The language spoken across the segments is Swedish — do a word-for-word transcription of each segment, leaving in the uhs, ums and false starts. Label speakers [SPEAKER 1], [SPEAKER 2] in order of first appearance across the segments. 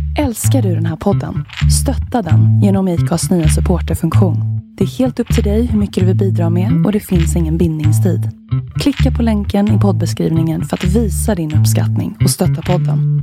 [SPEAKER 1] Älskar du den här podden? Stötta den genom I C A:s nya supporterfunktion. Det är helt upp till dig hur mycket du vill bidra med och det finns ingen bindningstid. Klicka på länken i poddbeskrivningen för att visa din uppskattning och stötta podden.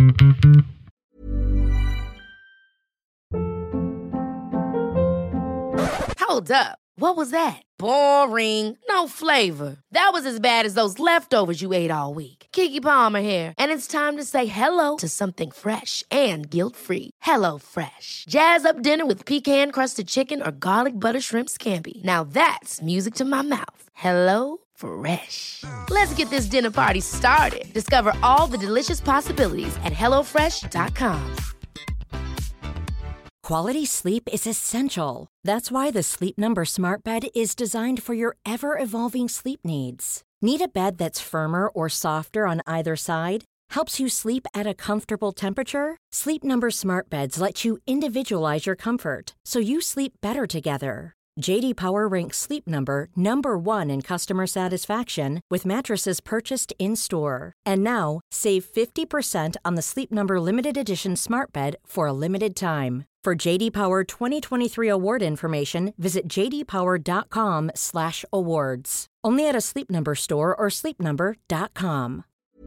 [SPEAKER 2] Hold up. What was that? Boring. No flavor. That was as bad as those leftovers you ate all week. Keke Palmer here, and it's time to say hello to something fresh and guilt-free. Hello Fresh. Jazz up dinner with pecan-crusted chicken or garlic butter shrimp scampi. Now that's music to my mouth. Hello Fresh. Let's get this dinner party started. Discover all the delicious possibilities at hello fresh dot com.
[SPEAKER 3] Quality sleep is essential. That's why the Sleep Number Smart Bed is designed for your ever-evolving sleep needs. Need a bed that's firmer or softer on either side? Helps you sleep at a comfortable temperature? Sleep Number Smart Beds let you individualize your comfort, so you sleep better together. J D Power ranks Sleep Number number one in customer satisfaction with mattresses purchased in-store. And now, save fifty percent on the Sleep Number Limited Edition Smart Bed for a limited time. For J D Power twenty twenty-three award information, visit j d power dot com slash awards. Only at a Sleep Number store or sleep number dot com.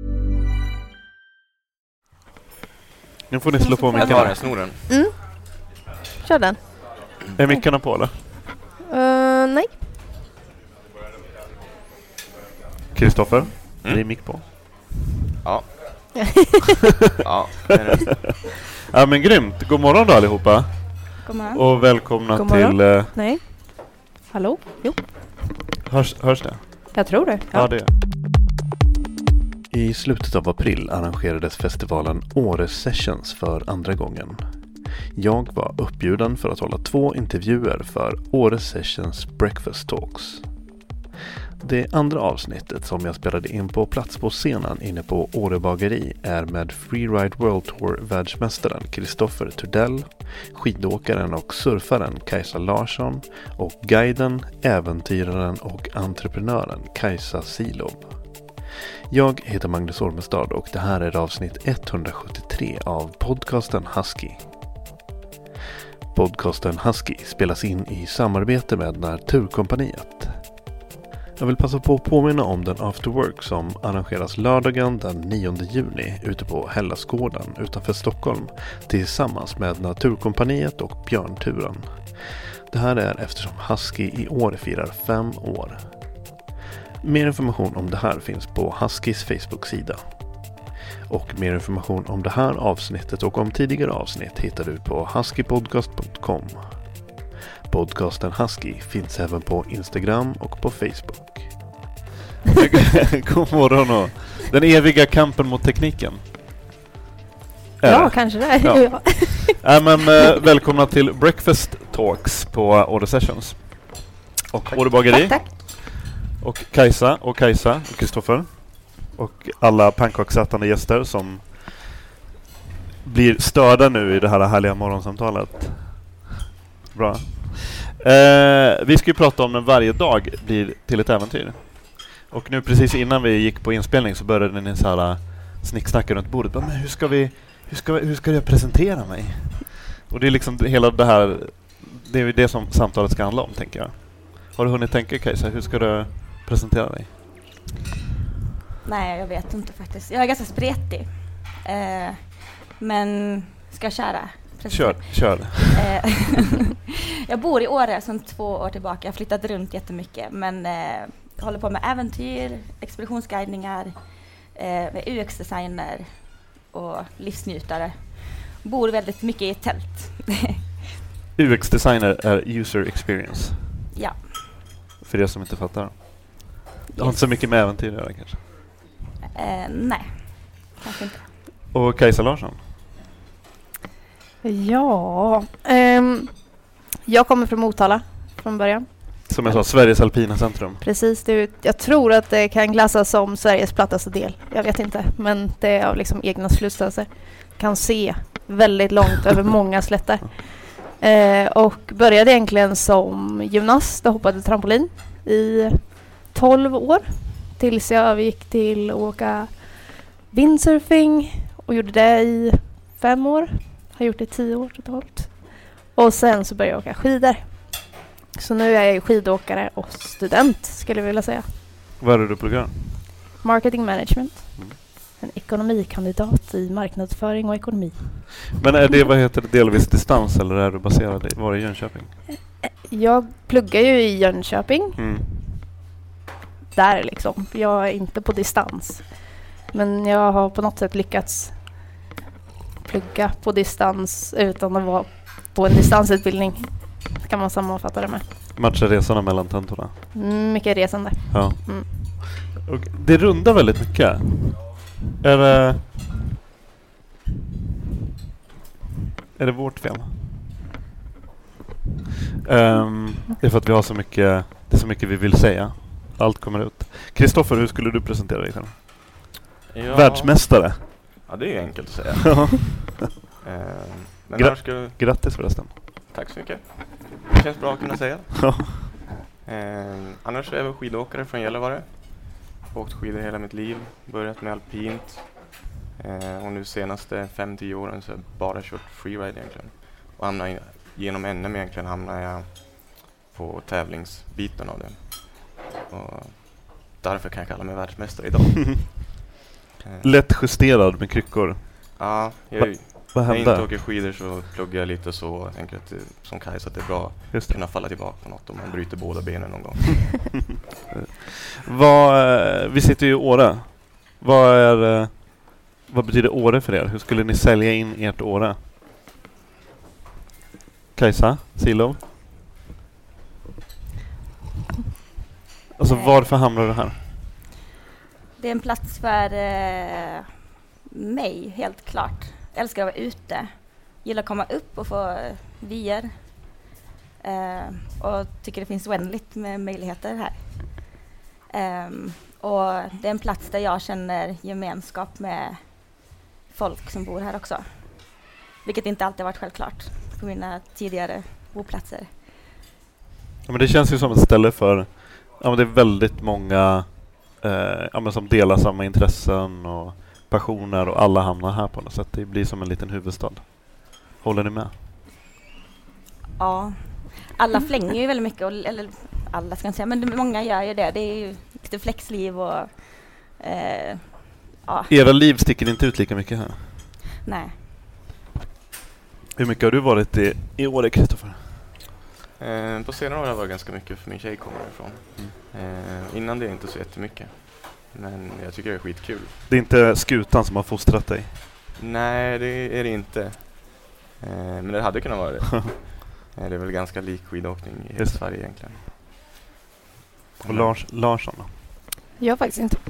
[SPEAKER 4] Nu får ni slå på mickarna.
[SPEAKER 5] Jag tar den snoren.
[SPEAKER 6] Mm. Kör den.
[SPEAKER 4] Är mickarna på eller?
[SPEAKER 6] Uh, nej.
[SPEAKER 4] Kristoffer,
[SPEAKER 5] Mm.
[SPEAKER 4] är mick på?
[SPEAKER 5] Ja. Ja, det är det.
[SPEAKER 4] Ja men grymt. God morgon då allihopa.
[SPEAKER 6] God morgon.
[SPEAKER 4] Och välkomna
[SPEAKER 6] God morgon.
[SPEAKER 4] till... Eh,
[SPEAKER 6] Nej. Hallå? Jo.
[SPEAKER 4] hörs, hörs det?
[SPEAKER 6] Jag tror det.
[SPEAKER 4] Ja, det är. I slutet av april arrangerades festivalen Åre Sessions för andra gången. Jag var uppbjuden för att hålla två intervjuer för Åre Sessions Breakfast Talks. Det andra avsnittet som jag spelade in på plats på scenen inne på Åre bageri är med Freeride World Tour världsmästaren Kristoffer Turdell, skidåkaren och surfaren Kajsa Larsson och guiden, äventyraren och entreprenören Kajsa Silov. Jag heter Magnus Ormestad och det här är avsnitt etthundrasjuttiotre av podcasten Husky. Podcasten Husky spelas in i samarbete med Naturkompaniet. Jag vill passa på att påminna om den afterwork som arrangeras lördagen den nionde juni ute på Hellasgården utanför Stockholm tillsammans med Naturkompaniet och Björnturen. Det här är eftersom Husky i år firar fem år. Mer information om det här finns på Huskys Facebook-sida. Och mer information om det här avsnittet och om tidigare avsnitt hittar du på huskypodcast punkt com. Podcasten Husky finns även på Instagram och på Facebook. God morgon och den eviga kampen mot tekniken. Är
[SPEAKER 6] Ja,
[SPEAKER 4] det?
[SPEAKER 6] kanske det.
[SPEAKER 4] Ja.
[SPEAKER 6] Ja.
[SPEAKER 4] Ja, men, äh, välkomna till Breakfast Talks på Åre Sessions. Och Åre bageri.
[SPEAKER 6] Tack, tack.
[SPEAKER 4] Och Kajsa och Kajsa och Kristoffer. Och alla pannkaksätande gäster som blir störda nu i det här härliga morgonsamtalet. Bra. Eh, vi ska ju prata om när varje dag blir till ett äventyr. Och nu precis innan vi gick på inspelning så började ni så här snicksnacka runt bordet. Men hur ska vi, hur ska, hur ska jag presentera mig? Och det är liksom hela det här, det är ju det som samtalet ska handla om, tänker jag. Har du hunnit tänka, Kajsa, hur ska du presentera dig?
[SPEAKER 7] Nej, jag vet inte faktiskt. Jag är ganska spretig. Eh, men ska jag köra?
[SPEAKER 4] Kör, kör.
[SPEAKER 7] Eh, jag bor i Åre sedan två år tillbaka. Jag har flyttat runt jättemycket. Men eh, jag håller på med äventyr, expeditionsguidningar, eh, med U X-designer och livsnjutare. Bor väldigt mycket i ett tält.
[SPEAKER 4] U X-designer är user experience.
[SPEAKER 7] Ja.
[SPEAKER 4] För er som inte fattar. Det
[SPEAKER 7] Yes.
[SPEAKER 4] har inte så mycket med äventyr att göra kanske.
[SPEAKER 7] Eh, nej, kanske inte.
[SPEAKER 4] Och Kajsa Larsson?
[SPEAKER 6] Ja, ehm, jag kommer från Motala från början.
[SPEAKER 4] Som jag sa, Sveriges alpina centrum.
[SPEAKER 6] Precis, det, jag tror att det kan klassas som Sveriges plattaste del. Jag vet inte, men det är av liksom egna slutsatser. Kan se väldigt långt över många slätter. Eh, och började egentligen som gymnast och hoppade trampolin i tolv år. Tills jag gick till att åka windsurfing och gjorde det i fem år. Har gjort det i tio år totalt. Och sen så började jag åka skidor. Så nu är jag ju skidåkare och student skulle jag vilja säga.
[SPEAKER 4] Vad är det du pluggar?
[SPEAKER 6] Marketing management.
[SPEAKER 4] Mm.
[SPEAKER 6] En ekonomikandidat i marknadsföring och ekonomi.
[SPEAKER 4] Men är det, vad heter det, delvis distans eller är du baserad i, var i Jönköping?
[SPEAKER 6] Jag pluggar ju i Jönköping.
[SPEAKER 4] Mm.
[SPEAKER 6] Där liksom. Jag är inte på distans. Men jag har på något sätt lyckats plugga på distans utan att vara på en distansutbildning. Kan man sammanfatta det med.
[SPEAKER 4] Matchar resorna mellan tentorna?
[SPEAKER 6] Mycket resande.
[SPEAKER 4] Ja.
[SPEAKER 6] Mm.
[SPEAKER 4] Och det rundar väldigt mycket. Är det... Är det vårt fel? Um, det är för att vi har så mycket... Det är så mycket vi vill säga. Allt kommer ut. Kristoffer, hur skulle du presentera dig själv?
[SPEAKER 5] Ja.
[SPEAKER 4] Världsmästare.
[SPEAKER 5] Ja, det är ju enkelt att säga. eh, men
[SPEAKER 4] Gra-
[SPEAKER 5] ska...
[SPEAKER 4] Grattis förresten.
[SPEAKER 5] Tack så mycket. Det känns bra att kunna säga. eh, annars är jag skidåkare från Gällivare. Åkt skidor hela mitt liv. Börjat med alpint. Eh, och nu senaste fem till tio åren så har jag bara kört freeride egentligen. Och hamnar in, genom N M egentligen hamnar jag på tävlingsbiten av det. Och därför kan jag kalla mig världsmästare idag. eh.
[SPEAKER 4] Lätt justerad med kryckor.
[SPEAKER 5] Ja, jag,
[SPEAKER 4] Va, vad
[SPEAKER 5] när jag
[SPEAKER 4] hände?
[SPEAKER 5] inte åker skidor så pluggar jag lite så. Jag tänker att det, som Kajsa att det är bra
[SPEAKER 4] Just
[SPEAKER 5] att
[SPEAKER 4] det.
[SPEAKER 5] kunna falla tillbaka på något om man bryter båda benen någon gång.
[SPEAKER 4] Vad, vi sitter ju i Åre. Vad, är, vad betyder Åre för er? Hur skulle ni sälja in ert Åre? Kajsa? Silo? Alltså varför hamnar du här?
[SPEAKER 7] Det är en plats för eh, mig, helt klart. Jag älskar att vara ute. Gillar att komma upp och få eh, vyer. Eh, och tycker det finns oändligt med möjligheter här. Eh, och det är en plats där jag känner gemenskap med folk som bor här också. Vilket inte alltid varit självklart på mina tidigare boplatser.
[SPEAKER 4] Ja, men det känns ju som ett ställe för... Ja, men det är väldigt många eh, ja, men som delar samma intressen och passioner och alla hamnar här på något sätt. Det blir som en liten huvudstad. Håller ni med?
[SPEAKER 7] Ja, alla flänger ju väldigt mycket, och, eller alla ska jag inte säga, men det, många gör ju det. Det är ju lite flexliv och eh, ja.
[SPEAKER 4] Era liv sticker inte ut lika mycket här.
[SPEAKER 7] Nej.
[SPEAKER 4] Hur mycket har du varit i, i Åre, Kristoffer?
[SPEAKER 5] Eh, på senare år har jag varit ganska mycket för min tjej kommer ifrån.
[SPEAKER 4] Mm.
[SPEAKER 5] Eh, innan det är inte så jättemycket. Men jag tycker det är skitkul.
[SPEAKER 4] Det är inte skutan som har fostrat dig?
[SPEAKER 5] Nej, det är det inte. Eh, men det hade kunnat vara det. eh, det är väl ganska lik skidåkning i hela
[SPEAKER 4] Just.
[SPEAKER 5] Sverige egentligen.
[SPEAKER 4] Och Lars, Larsson då?
[SPEAKER 6] Jag har faktiskt inte...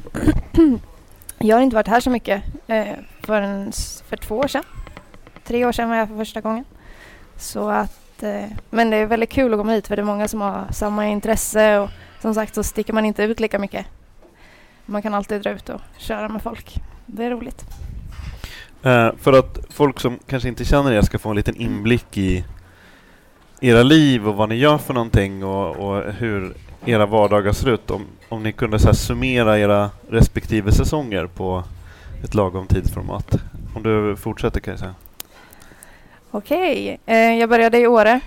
[SPEAKER 6] jag har inte varit här så mycket eh, förrän för två år sedan. Tre år sedan var jag för första gången. Så att, eh, men det är väldigt kul att komma hit för det är många som har samma intresse och som sagt så sticker man inte ut lika mycket. Man kan alltid dra ut och köra med folk. Det är roligt.
[SPEAKER 4] Eh, för att folk som kanske inte känner er ska få en liten inblick i era liv och vad ni gör för någonting och, och hur era vardagar ser ut. Om, om ni kunde så här summera era respektive säsonger på ett lagom tidsformat. Om du fortsätter kan jag säga.
[SPEAKER 6] Okej, eh, jag började i Åre.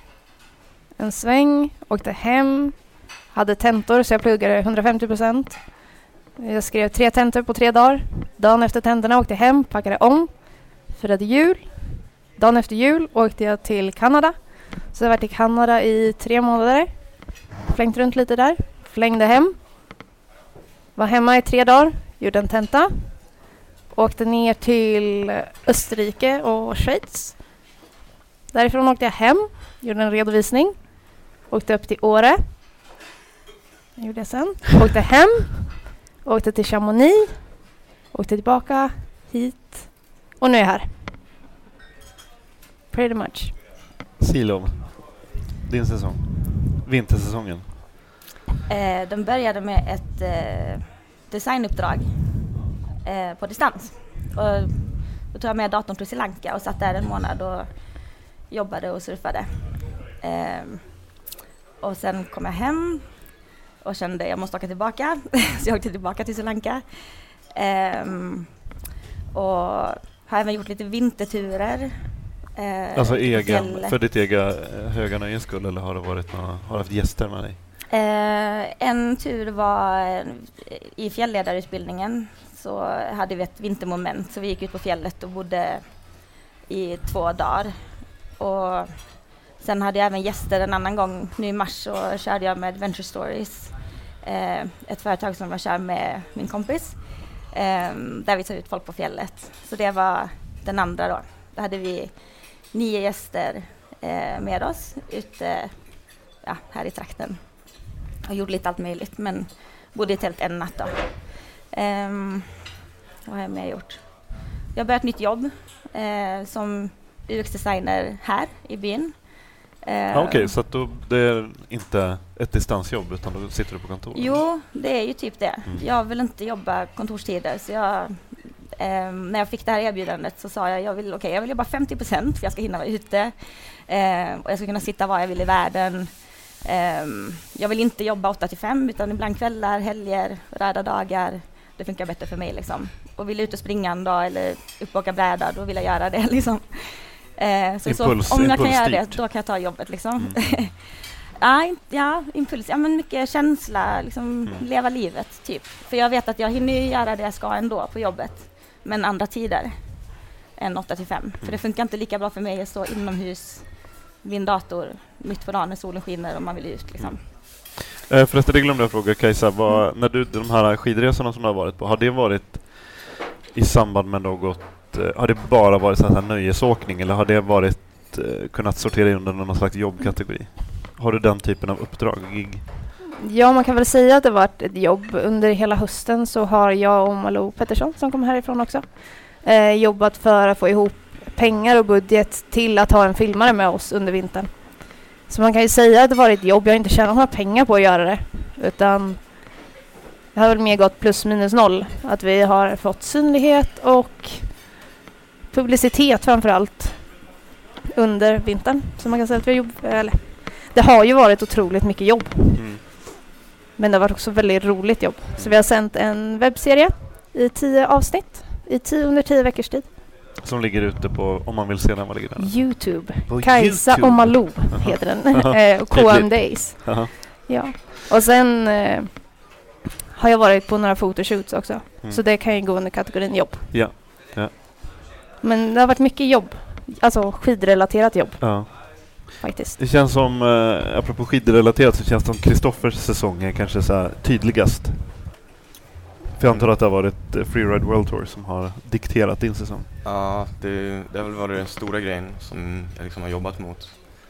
[SPEAKER 6] En sväng, åkte hem, hade tentor så jag pluggade hundrafemtio procent. Jag skrev tre tentor på tre dagar. Dagen efter tentorna åkte jag hem, packade om, firade jul. Dagen efter jul åkte jag till Kanada. Så jag var i Kanada i tre månader. Flängt runt lite där, flängde hem. Var hemma i tre dagar, gjorde en tenta. Åkte ner till Österrike och Schweiz. Därifrån åkte jag hem, gjorde en redovisning. Åkte upp till Åre. Det gjorde jag sen. Åkte hem. Åkte till Chamonix. Åkte tillbaka hit. Och nu är jag här. Pretty much.
[SPEAKER 4] Silov, din säsong. Vintersäsongen.
[SPEAKER 7] Eh, de började med ett eh, designuppdrag eh, på distans. Och då tog jag med datorn till Sri Lanka och satt där en månad och jobbade och surfade. Eh, och sen kom jag hem och kände att jag måste åka tillbaka. Så jag åkte tillbaka till Sri Lanka. Eh, och har även gjort lite vinterturer Eh,
[SPEAKER 4] alltså egen,
[SPEAKER 7] fjället.
[SPEAKER 4] för ditt ega höga nöjes skull, eller har det varit några, har du haft gäster med dig?
[SPEAKER 7] Eh, en tur var eh, i fjällledarutbildningen så hade vi ett vintermoment, så vi gick ut på fjället och bodde i två dagar. Och sen hade jag även gäster en annan gång. Nu i mars så körde jag med Adventure Stories, eh, ett företag som jag kör med min kompis, eh, där vi tar ut folk på fjället. Så det var den andra då. Då hade vi nio gäster eh, med oss ute ja, här i trakten. Och gjorde lite allt möjligt, men bodde i tält en natt då. Um, vad har jag mer gjort? Jag har börjat ett nytt jobb eh, som U X-designer här i byn. Uh,
[SPEAKER 4] ja, Okej, okay, så att då, det är inte ett distansjobb utan då sitter du på kontor?
[SPEAKER 7] Jo, det är ju typ det.
[SPEAKER 4] Mm. Jag
[SPEAKER 7] vill inte jobba kontorstider, så jag, eh, när jag fick det här erbjudandet så sa jag jag vill, okay, jag vill jobba femtio procent för jag ska hinna vara ute eh, och jag ska kunna sitta var jag vill i världen. Um, jag vill inte jobba åtta till fem utan ibland kvällar, helger, röda dagar. Det funkar bättre för mig liksom. Och vill ut och springa en dag eller upp och åka bräda, då vill jag göra det liksom. Uh, så,
[SPEAKER 4] impuls,
[SPEAKER 7] så om jag kan göra
[SPEAKER 4] styrt.
[SPEAKER 7] det, då kan jag ta jobbet liksom.
[SPEAKER 4] Mm.
[SPEAKER 7] ja, in, ja, impuls. Ja, men mycket känsla, liksom mm. leva livet typ. För jag vet att jag hinner göra det jag ska ändå på jobbet. Men andra tider än åtta till fem. Mm. För det funkar inte lika bra för mig att stå inomhus vid en dator mitt på dagen när solen skiner och man vill ut liksom.
[SPEAKER 4] Mm. Eh, förresten, det glömde jag fråga Kajsa, vad, mm. när du, de här skidresorna som du har varit på, har det varit i samband med något, eh, har det bara varit sån här nöjesåkning eller har det varit eh, kunnat sortera in under någon slags jobbkategori? Har du den typen av uppdrag, gig?
[SPEAKER 6] Ja, man kan väl säga att det varit ett jobb. Under hela hösten så har jag och Malou Pettersson som kommer härifrån också eh, jobbat för att få ihop pengar och budget till att ha en filmare med oss under vintern. Så man kan ju säga att det var ett jobb. Jag har inte tjänat några pengar på att göra det. Utan det har väl mer gått plus minus noll. Att vi har fått synlighet och publicitet framförallt under vintern. Så man kan säga att vi har jobb, eller, det har ju varit otroligt mycket jobb. Mm. Men det har varit också väldigt roligt jobb. Så vi har sänt en webbserie i tio avsnitt. I tio under tio veckors tid.
[SPEAKER 4] Som ligger ute på, om man vill se den, vad ligger den?
[SPEAKER 6] YouTube.
[SPEAKER 4] På
[SPEAKER 6] Kajsa
[SPEAKER 4] YouTube.
[SPEAKER 6] och Malou heter den. eh, och K M Days.
[SPEAKER 4] Aha.
[SPEAKER 6] Ja. Och sen eh, har jag varit på några photoshoots också. Mm. Så det kan ju gå under kategorin jobb.
[SPEAKER 4] Ja. Ja.
[SPEAKER 6] Men det har varit mycket jobb. Alltså skidrelaterat jobb.
[SPEAKER 4] Ja.
[SPEAKER 6] Faktiskt.
[SPEAKER 4] Det känns som, eh, apropå skidrelaterat, så känns det som Kristoffers säsong är kanske så här tydligast. För jag antar att det har varit Freeride World Tour som har dikterat din säsong.
[SPEAKER 5] Ja, det, det har väl varit den stora grejen som jag liksom har jobbat mot.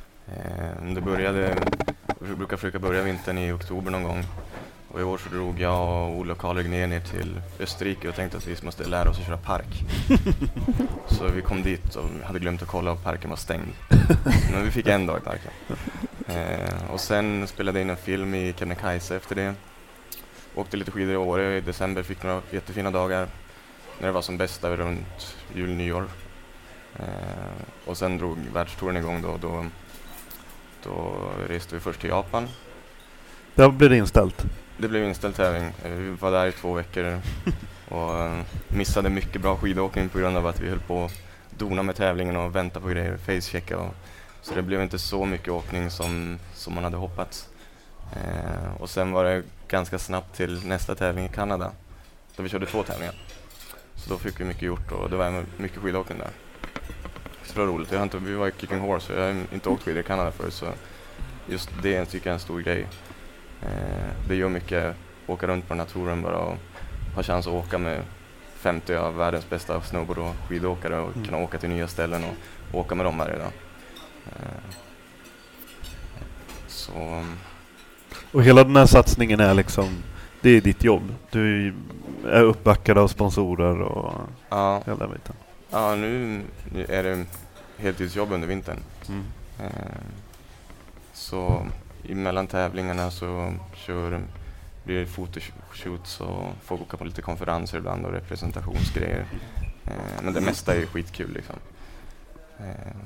[SPEAKER 5] Eh, det började, jag brukar försöka börja vintern i oktober någon gång. Och i år så drog jag och Ola och Karl Regnér ner till Österrike och tänkte att vi måste lära oss att köra park. Så vi kom dit och hade glömt att kolla och parken var stängd. Men vi fick en dag i parken. Eh, och sen spelade jag in en film i Kebnekaise efter det. Åkte lite skidor i Åre i december, fick några jättefina dagar när det var som bäst där runt jul, nyår. Eh, och sen drog världstouren igång då, då. Då reste vi först till Japan.
[SPEAKER 4] Det blev det inställt? Det
[SPEAKER 5] blev inställd tävling. Vi var där i två veckor och missade mycket bra skidåkning på grund av att vi höll på att dona med tävlingen och vänta på grejer, facechecka. Och, så det blev inte så mycket åkning som, som man hade hoppats. Eh, och sen var det ganska snabbt till nästa tävling i Kanada då vi körde två tävlingar. Så då fick vi mycket gjort och det var mycket skidåkning där. Så det var roligt. Jag har inte, vi var i Kicking Horse och jag har inte åkt skidor i Kanada förut, så just det tycker jag är en stor grej. Eh, det gör mycket åka runt på den här touren bara och ha chans att åka med femtio av världens bästa snowboard- och skidåkare och mm. kunna åka till nya ställen och åka med dem här idag. Eh, så...
[SPEAKER 4] Och hela den här satsningen är liksom, det är ditt jobb. Du är uppbackad av sponsorer och
[SPEAKER 5] ja.
[SPEAKER 4] hela biten.
[SPEAKER 5] Ja, nu, nu är det heltidsjobb under vintern. Mm. Eh, så emellan tävlingarna så kör, blir det fotoshoots och får åka på lite konferenser ibland och representationsgrejer. Eh, men det mesta är ju skitkul liksom. Eh.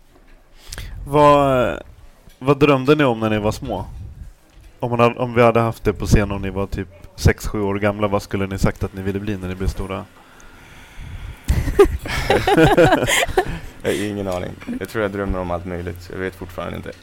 [SPEAKER 4] Vad, vad drömde ni om när ni var små? Om, man hade, om vi hade haft det på scen om ni var typ sex sju år gamla, vad skulle ni sagt att ni ville bli när ni blev stora?
[SPEAKER 5] Jag har ingen aning. Jag tror jag drömmer om allt möjligt. Jag vet fortfarande inte.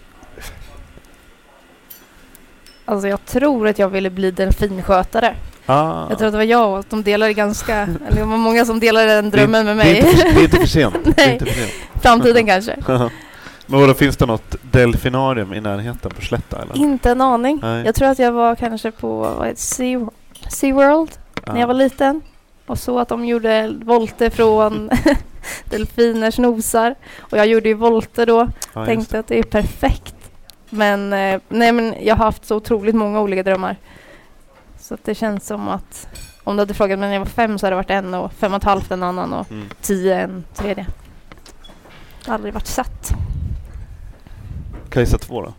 [SPEAKER 6] Alltså jag tror att jag ville bli delfinskötare.
[SPEAKER 4] Ah.
[SPEAKER 6] Jag tror att det var jag och att de delade ganska, eller det var många som delade den drömmen
[SPEAKER 4] det,
[SPEAKER 6] med mig.
[SPEAKER 4] Det är inte, det är inte för sent.
[SPEAKER 6] Nej.
[SPEAKER 4] Det är inte för sent.
[SPEAKER 6] Framtiden kanske.
[SPEAKER 4] Men då finns det något delfinarium i närheten på Slätta? Eller?
[SPEAKER 6] Inte en aning.
[SPEAKER 4] Nej.
[SPEAKER 6] Jag tror att jag var kanske på vad heter, sea, SeaWorld
[SPEAKER 4] ah.
[SPEAKER 6] när jag var liten. Och så att de gjorde volter från delfiners nosar. Och jag gjorde ju volter då.
[SPEAKER 4] Ah,
[SPEAKER 6] Tänkte att det är perfekt. Men, eh, nej, men jag har haft så otroligt många olika drömmar. Så att det känns som att om du hade frågat mig när jag var fem så hade det varit en och fem och ett halvt en annan och
[SPEAKER 4] mm.
[SPEAKER 6] tio en tredje. Det har aldrig varit satt.
[SPEAKER 4] Kajsa två då?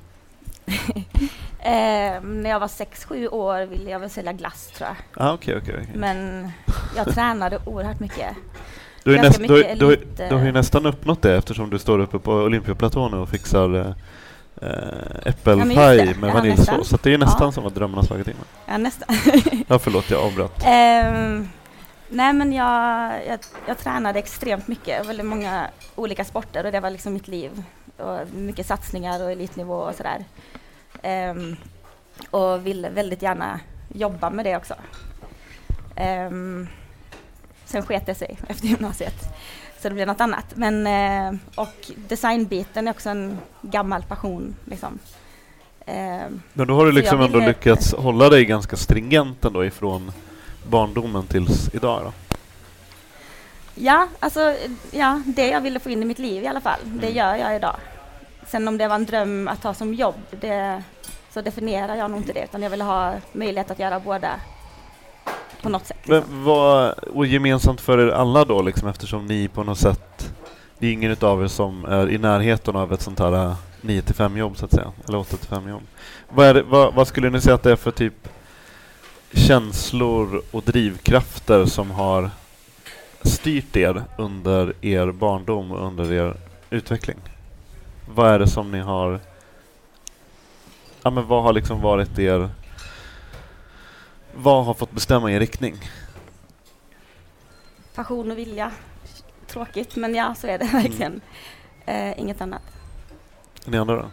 [SPEAKER 7] eh, när jag var sex sju år ville jag väl sälja glass tror jag.
[SPEAKER 4] Ah, okay, okay, okay.
[SPEAKER 7] Men jag tränade oerhört mycket.
[SPEAKER 4] Du har, näst,
[SPEAKER 7] mycket
[SPEAKER 4] du, du,
[SPEAKER 7] elit,
[SPEAKER 4] du har ju nästan uppnått det eftersom du står uppe på Olympiaplatån och fixar äh, äppelpaj
[SPEAKER 7] ja,
[SPEAKER 4] med vaniljsås. Så det är nästan ja. som att drömmarna slagit in.
[SPEAKER 7] Ja, nästan.
[SPEAKER 4] Ja, förlåt, jag avbröt.
[SPEAKER 7] Um, nej, men jag, jag, jag tränade extremt mycket. Väldigt många olika sporter och det var liksom mitt liv. Och mycket satsningar och elitnivå och sådär. Um, och ville väldigt gärna jobba med det också. Um, sen sket det sig efter gymnasiet. Så det blev något annat. Men, eh, och designbiten är också en gammal passion. Liksom. Eh,
[SPEAKER 4] Men då har du liksom
[SPEAKER 7] ville,
[SPEAKER 4] ändå lyckats hålla dig ganska stringent ändå ifrån barndomen tills idag då?
[SPEAKER 7] Ja, alltså ja, det jag ville få in i mitt liv i alla fall. Mm. Det gör jag idag. Sen om det var en dröm att ha som jobb, det, så definierar jag nog inte det. Utan jag vill ha möjlighet att göra båda på något sätt. Liksom.
[SPEAKER 4] Men vad och gemensamt för er alla då liksom, eftersom ni på något sätt, det är ingen utav er som är i närheten av ett sånt här nio till fem jobb så att säga, eller åtta till fem jobb. Vad, är det, vad, vad skulle ni säga att det är för typ känslor och drivkrafter som har styrt er under er barndom och under er utveckling? Vad är det som ni har, ja men vad har liksom varit er, vad har fått bestämma er riktning?
[SPEAKER 7] Passion och vilja. Tråkigt, men ja, så är det verkligen. Mm. Eh, inget annat.
[SPEAKER 4] Ni andra då?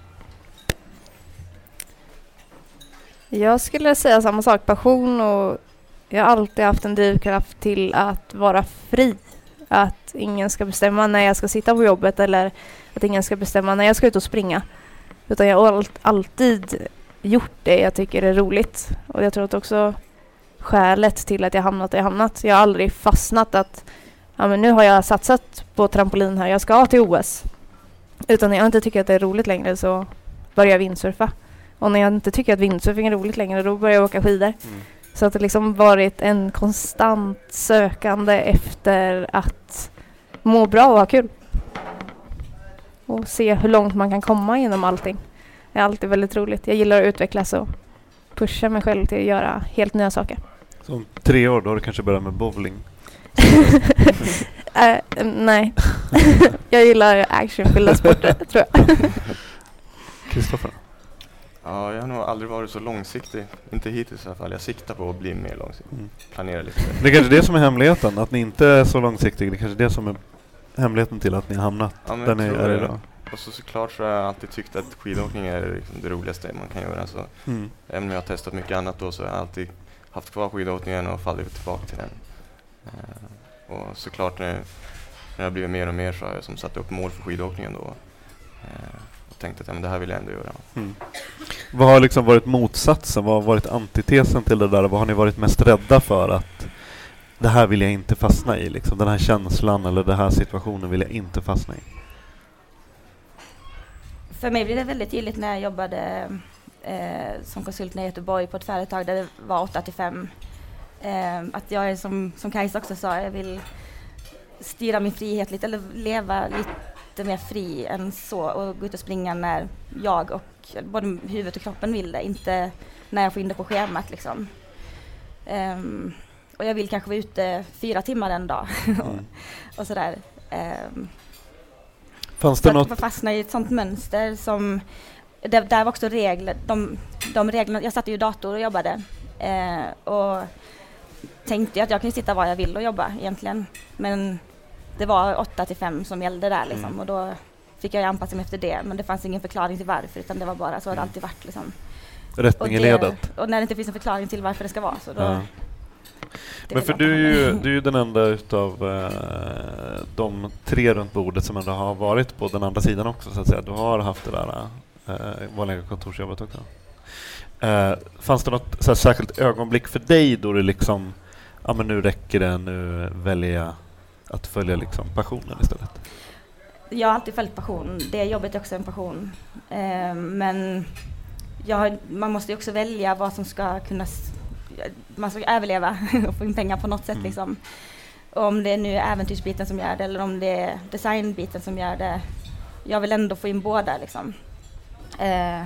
[SPEAKER 6] Jag skulle säga samma sak. Passion, och jag har alltid haft en drivkraft till att vara fri. Att ingen ska bestämma när jag ska sitta på jobbet eller att ingen ska bestämma när jag ska ut och springa. Utan jag har alltid gjort det jag tycker är roligt. Och jag tror att också skälet till att jag hamnat där jag hamnat. Jag har aldrig fastnat att ja, men nu har jag satsat på trampolin här, jag ska till O S. Utan när jag inte tycker att det är roligt längre så börjar jag vindsurfa. Och när jag inte tycker att vindsurfing är roligt längre, då börjar jag åka skidor. Mm. Så att det liksom varit en konstant sökande efter att må bra och ha kul. Och se hur långt man kan komma genom allting. Det är alltid väldigt roligt. Jag gillar att utvecklas och pusha mig själv till att göra helt nya saker.
[SPEAKER 4] Så om tre år då har du kanske börjat med bowling?
[SPEAKER 6] uh, nej. Jag gillar actionfyllda sporter, tror jag.
[SPEAKER 4] Kristoffer?
[SPEAKER 5] Ja, jag har nog aldrig varit så långsiktig. Inte hittills i alla fall. Jag siktar på att bli mer långsiktig. Mm. Planera lite mer.
[SPEAKER 4] Det är kanske det som är hemligheten, att ni inte är så långsiktiga. Det är kanske det som är hemligheten till att ni har hamnat
[SPEAKER 5] ja,
[SPEAKER 4] där ni är idag.
[SPEAKER 5] Och så såklart så har jag alltid tyckt att skidåkning är liksom det roligaste man kan göra. Så mm. även om jag har testat mycket annat då, så har jag alltid haft kvar skidåkningen och fallit tillbaka till den. Uh, och såklart när, när jag blivit mer och mer så har jag som satt upp mål för skidåkningen då. Uh, och tänkt att ja, men det här vill jag ändå göra. Mm.
[SPEAKER 4] Vad har liksom varit motsatsen? Vad har varit antitesen till det där? Vad har ni varit mest rädda för att det här vill jag inte fastna i? Liksom? Den här känslan eller den här situationen vill jag inte fastna i.
[SPEAKER 7] För mig blev det väldigt tydligt när jag jobbade eh, som konsult i Göteborg på ett företag där det var åtta till fem. Eh, att jag är som, som Kajsa också sa, jag vill styra min frihet lite, eller leva lite mer fri än så och gå ut och springa när jag och både huvudet och kroppen vill det, inte när jag får in det på schemat liksom. Eh, och jag vill kanske vara ute fyra timmar en dag mm. och sådär. Eh,
[SPEAKER 4] Fanns det något?
[SPEAKER 7] Att fastna i ett sånt mönster som det, där var också regler, de, de reglerna, jag satt ju i dator och jobbade eh, och tänkte att jag kunde sitta var jag vill och jobba egentligen, men det var åtta till fem som gällde där liksom.
[SPEAKER 4] Mm.
[SPEAKER 7] Och då fick jag anpassa mig efter det. Men det fanns ingen förklaring till varför, utan det var bara så har det alltid varit liksom.
[SPEAKER 4] Rättning i ledet.
[SPEAKER 7] Och när det inte finns en förklaring till varför det ska vara så då...
[SPEAKER 4] Ja. Men för du är, ju, du är ju den enda utav eh, de tre runt bordet som ändå har varit på den andra sidan också, så att säga. Du har haft det där eh, vanliga kontorsjobbet också. Eh, fanns det något så här, särskilt ögonblick för dig då det liksom, ja men nu räcker det, nu väljer jag att följa liksom passionen istället?
[SPEAKER 7] Jag har alltid följt passion. Det jobbet är också en passion. Eh, men jag har, man måste ju också välja vad som ska kunna... S- man ska överleva och få in pengar på något sätt. Mm. Liksom. Om det är nu äventyrsbiten som gör det eller om det är designbiten som gör det. Jag vill ändå få in båda. Liksom. Eh,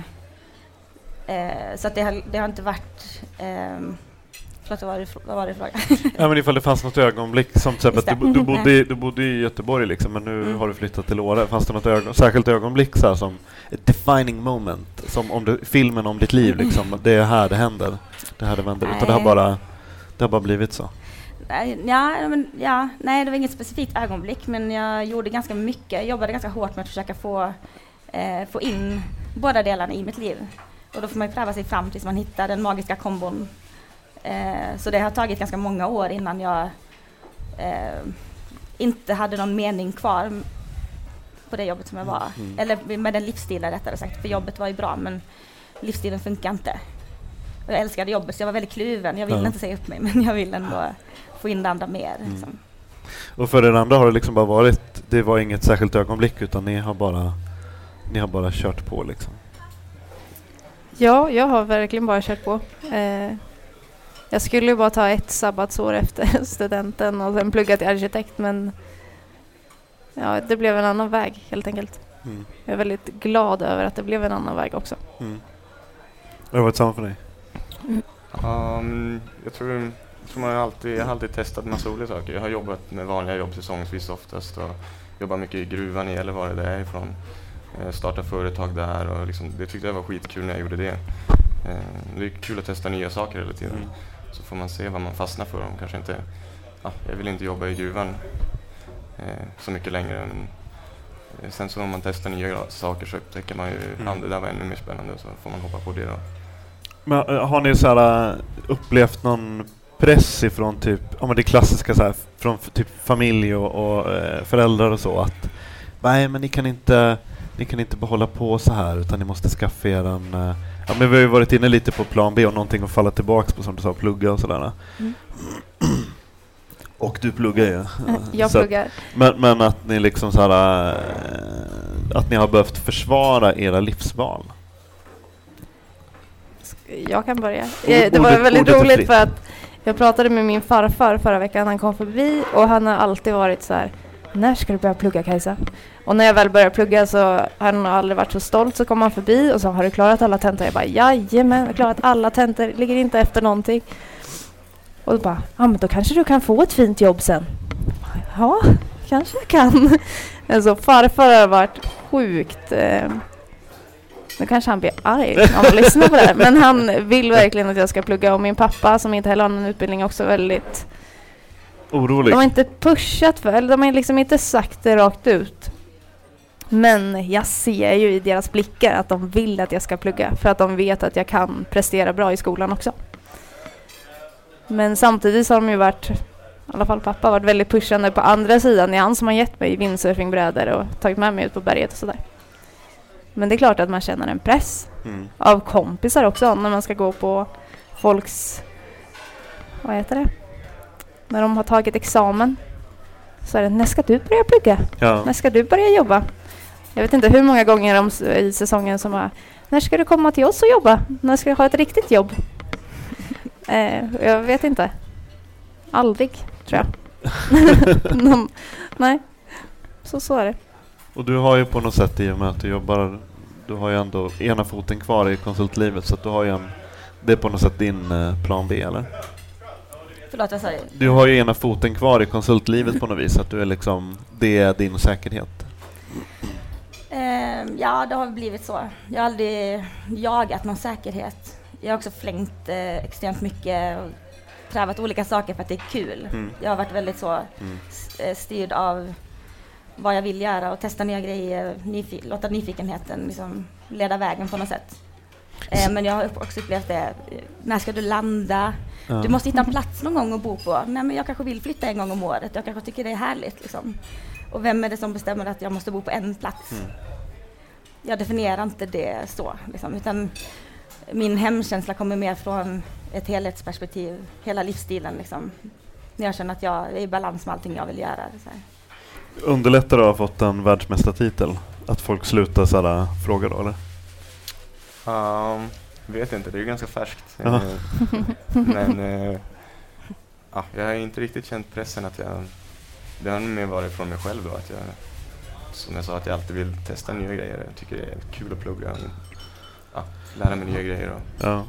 [SPEAKER 7] eh, så att det, har, det har inte varit... Eh, förlåt, vad var det, vad var det fråga?
[SPEAKER 4] Ja, men ifall det fanns något ögonblick, som till exempel att du, du, bodde, du bodde i Göteborg liksom, men nu mm. har du flyttat till Åre. Fanns det något ögon, särskilt ögonblick så här, som ett defining moment, som om du, filmen om ditt liv liksom, det är här det händer, det här det vänder, utan det har bara det har bara blivit så?
[SPEAKER 7] Ja, men, ja, nej, det var inget specifikt ögonblick, men jag gjorde ganska mycket. Jag jobbade ganska hårt med att försöka få, eh, få in båda delarna i mitt liv. Och då får man ju pröva sig fram tills man hittar den magiska kombon. Eh, så det har tagit ganska många år innan jag eh, inte hade någon mening kvar på det jobbet som jag var. Mm. Eller med den livsstilen rättare sagt. För jobbet var ju bra, men livsstilen funkar inte. Jag älskade jobbet så jag var väldigt kluven. Jag ville ja. inte säga upp mig, men jag ville ändå få in det andra mer. Mm. Liksom.
[SPEAKER 4] Och för den andra har det liksom bara varit, det var inget särskilt ögonblick, utan ni har bara, ni har bara kört på liksom.
[SPEAKER 6] Ja, jag har verkligen bara kört på. Eh, jag skulle ju bara ta ett sabbatsår efter studenten och sen plugga till arkitekt, men ja, det blev en annan väg helt enkelt. Mm. Jag är väldigt glad över att det blev en annan väg också.
[SPEAKER 4] Mm. Det har varit samma för dig?
[SPEAKER 5] Mm. Um, jag tror, jag tror man har alltid, jag har alltid testat massa olika saker. Jag har jobbat med vanliga jobb säsongsvis oftast och jobbat mycket i gruvan i Gällivare där jag är ifrån. Eh, starta företag där och liksom, det tyckte jag var skitkul när jag gjorde det. Eh, det är kul att testa nya saker hela tiden. Mm. Så får man se vad man fastnar för. Om kanske inte, ah, jag vill inte jobba i gruvan eh, så mycket längre. Men, eh, sen så om man testar nya saker så upptäcker man ju mm. att det där var ännu mer spännande, så får man hoppa på det då.
[SPEAKER 4] Men har ni så här upplevt någon press ifrån typ, ja men det klassiska så här, från typ familj och, och eh, föräldrar och så, att nej men ni kan inte ni kan inte behålla på så här, utan ni måste skaffa er en eh, ja men vi har ju varit inne lite på plan B och någonting att falla tillbaks på, som du sa, plugga och sådär. Mm. Och du pluggar ju.
[SPEAKER 6] Jag pluggar.
[SPEAKER 4] Att, men, men att ni liksom så här äh, att ni har behövt försvara era livsval.
[SPEAKER 6] Jag kan börja. Det var väldigt roligt för att jag pratade med min farfar förra veckan. Han kom förbi och han har alltid varit så här: när ska du börja plugga, Kajsa? Och när jag väl började plugga så har han aldrig varit så stolt. Så kom han förbi och så: har du klarat alla tentor? Jag bara, jajamän, jag har klarat alla tentor. Ligger inte efter någonting. Och då bara, ja men då kanske du kan få ett fint jobb sen. Ja, kanske jag kan. Alltså farfar har varit sjukt... Eh, nu kanske han blir arg om man lyssnar på det här. Men han vill verkligen att jag ska plugga. Och min pappa, som inte heller har någon utbildning, också väldigt
[SPEAKER 4] orolig.
[SPEAKER 6] De har inte pushat för, eller de har liksom inte sagt det rakt ut. Men jag ser ju i deras blickar att de vill att jag ska plugga. För att de vet att jag kan prestera bra i skolan också. Men samtidigt så har de ju varit, i alla fall pappa, varit väldigt pushande på andra sidan. Det är han som har gett mig windsurfingbrädor och tagit med mig ut på berget och sådär. Men det är klart att man känner en press mm. av kompisar också när man ska gå på folks, vad heter det? När de har tagit examen. Så är det, när ska du börja plugga? Ja. När ska du börja jobba? Jag vet inte hur många gånger de, i säsongen som var, när ska du komma till oss och jobba? När ska du ha ett riktigt jobb? eh, jag vet inte. Aldrig, tror jag. de, nej, så så är det.
[SPEAKER 4] Och du har ju på något sätt, i och med att du jobbar, du har ju ändå ena foten kvar i konsultlivet, så att du har ju en, det är på något sätt din eh, plan B, eller?
[SPEAKER 7] Förlåt, vad sa du?
[SPEAKER 4] Du har ju ena foten kvar i konsultlivet på något vis, att du är liksom, det är din säkerhet.
[SPEAKER 7] Eh, ja, det har blivit så. Jag har aldrig jagat någon säkerhet. Jag har också flängt eh, extremt mycket prövat olika saker för att det är kul.
[SPEAKER 4] Mm.
[SPEAKER 7] Jag har varit väldigt så
[SPEAKER 4] Mm.
[SPEAKER 7] s- styrd av vad jag vill göra och testa nya grejer, nyfi- låta nyfikenheten liksom leda vägen på något sätt. Eh, men jag har också upplevt det, eh, när ska du landa?
[SPEAKER 4] Ja.
[SPEAKER 7] Du måste hitta en plats någon gång att bo på. Nej, men jag kanske vill flytta en gång om året, jag kanske tycker det är härligt. Liksom. Och vem är det som bestämmer att jag måste bo på en plats?
[SPEAKER 4] Mm.
[SPEAKER 7] Jag definierar inte det så, liksom, utan min hemkänsla kommer mer från ett helhetsperspektiv, hela livsstilen. Liksom. När jag känner att jag är i balans med allting jag vill göra. Så här.
[SPEAKER 4] Underlättar det att ha fått en världsmästartitel? Att folk slutar sådana frågor då, eller?
[SPEAKER 5] Um, vet inte, det är ju ganska färskt.
[SPEAKER 4] Ja.
[SPEAKER 5] Eh, Men eh, ja, jag har inte riktigt känt pressen att jag... Det har mer varit från mig själv då, att jag... Som jag sa, att jag alltid vill testa nya grejer. Jag tycker det är kul att plugga och ja, lära mig nya grejer. Och,
[SPEAKER 4] Ja.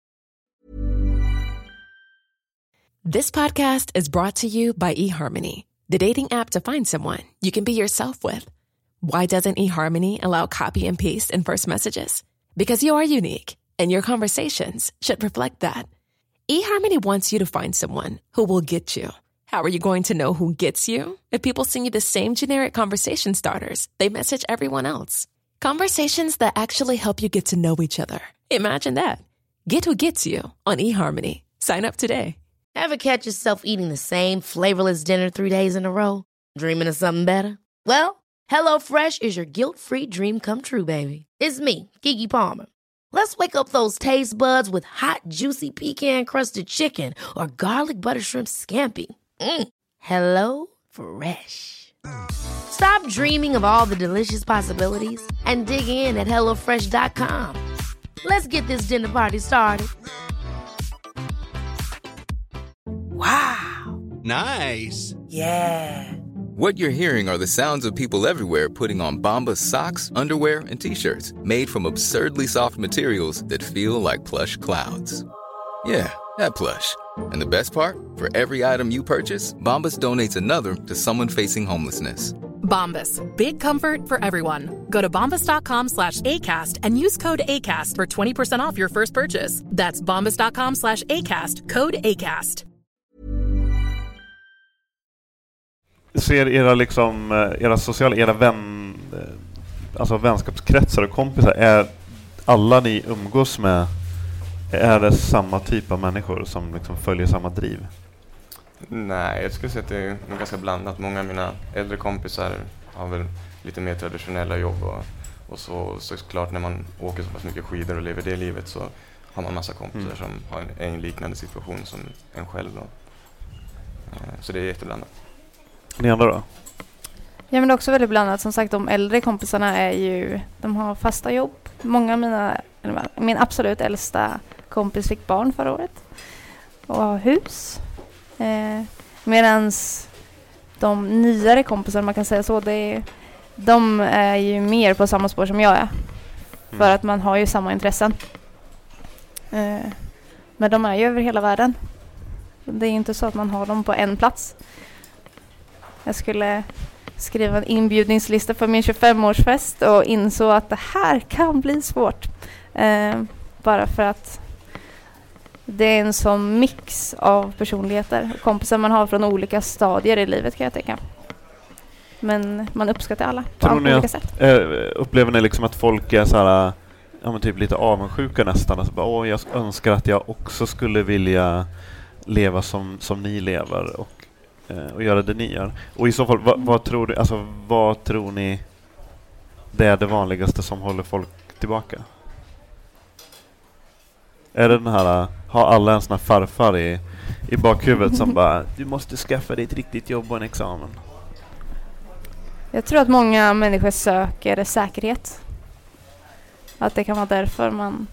[SPEAKER 8] This podcast is brought to you by eHarmony, the dating app to find someone you can be yourself with. Why doesn't eHarmony allow copy and paste in first messages? Because you are unique, and your conversations should reflect that. eHarmony wants you to find someone who will get you. How are you going to know who gets you? If people send you the same generic conversation starters they message everyone else. Conversations that actually help you get to know each other. Imagine that. Get who gets you on eHarmony. Sign up today.
[SPEAKER 2] Ever catch yourself eating the same flavorless dinner three days in a row? Dreaming of something better? Well, HelloFresh is your guilt-free dream come true, baby. It's me, Keke Palmer. Let's wake up those taste buds with hot, juicy pecan-crusted chicken or garlic butter shrimp scampi. Mm. Hello Fresh. Stop dreaming of all the delicious possibilities and dig in at hello fresh dot com. Let's get this dinner party started.
[SPEAKER 9] Wow.
[SPEAKER 10] Nice.
[SPEAKER 9] Yeah.
[SPEAKER 10] What you're hearing are the sounds of people everywhere putting on Bombas socks, underwear, and T-shirts made from absurdly soft materials that feel like plush clouds. Yeah, that plush. And the best part? For every item you purchase, Bombas donates another to someone facing homelessness.
[SPEAKER 11] Bombas. Big comfort for everyone. Go to bombas.com slash ACAST and use code ACAST for twenty percent off your first purchase. That's bombas.com slash ACAST. Code ACAST.
[SPEAKER 4] Ser era liksom era sociala, era vän, alltså vänskapskretsar och kompisar, är alla ni umgås med, är det samma typ av människor som liksom följer samma driv?
[SPEAKER 5] nej, jag skulle säga att det är nog ganska blandat. Många av mina äldre kompisar har väl lite mer traditionella jobb och, och så såklart när man åker så pass mycket skidor och lever det livet så har man massa kompisar mm. som har en, en liknande situation som en själv då. Så det är jätteblandat.
[SPEAKER 4] Ni andra då?
[SPEAKER 6] Ja, men det är också väldigt blandat. Som sagt, de äldre kompisarna är ju, de har fasta jobb. Många av mina, min absolut äldsta kompis fick barn förra året och har hus. Eh, medans de nyare kompisar, man kan säga så, det är, de är ju mer på samma spår som jag är. Mm. För att man har ju samma intressen. Eh, men de är ju över hela världen. Det är inte så att man har dem på en plats. Jag skulle skriva en inbjudningslista för min tjugofem-årsfest och insåg att det här kan bli svårt. Eh, bara för att det är en sån mix av personligheter och kompisar man har från olika stadier i livet, kan jag tänka. Men man uppskattar alla på
[SPEAKER 4] Tror ni
[SPEAKER 6] olika
[SPEAKER 4] att,
[SPEAKER 6] sätt.
[SPEAKER 4] äh, upplever ni liksom att folk är så här, ja, men typ lite avundsjuka nästan? Alltså bara, åh, jag önskar att jag också skulle vilja leva som, som ni lever och, eh, och göra det ni gör. Och i så fall, vad, vad, tror du, alltså, vad tror ni det är det vanligaste som håller folk tillbaka? Är det den här, har alla en sån här farfar i, i bakhuvudet som bara, du måste skaffa dig ett riktigt jobb och en examen?
[SPEAKER 6] Jag tror att många människor söker säkerhet. Att det kan vara därför man...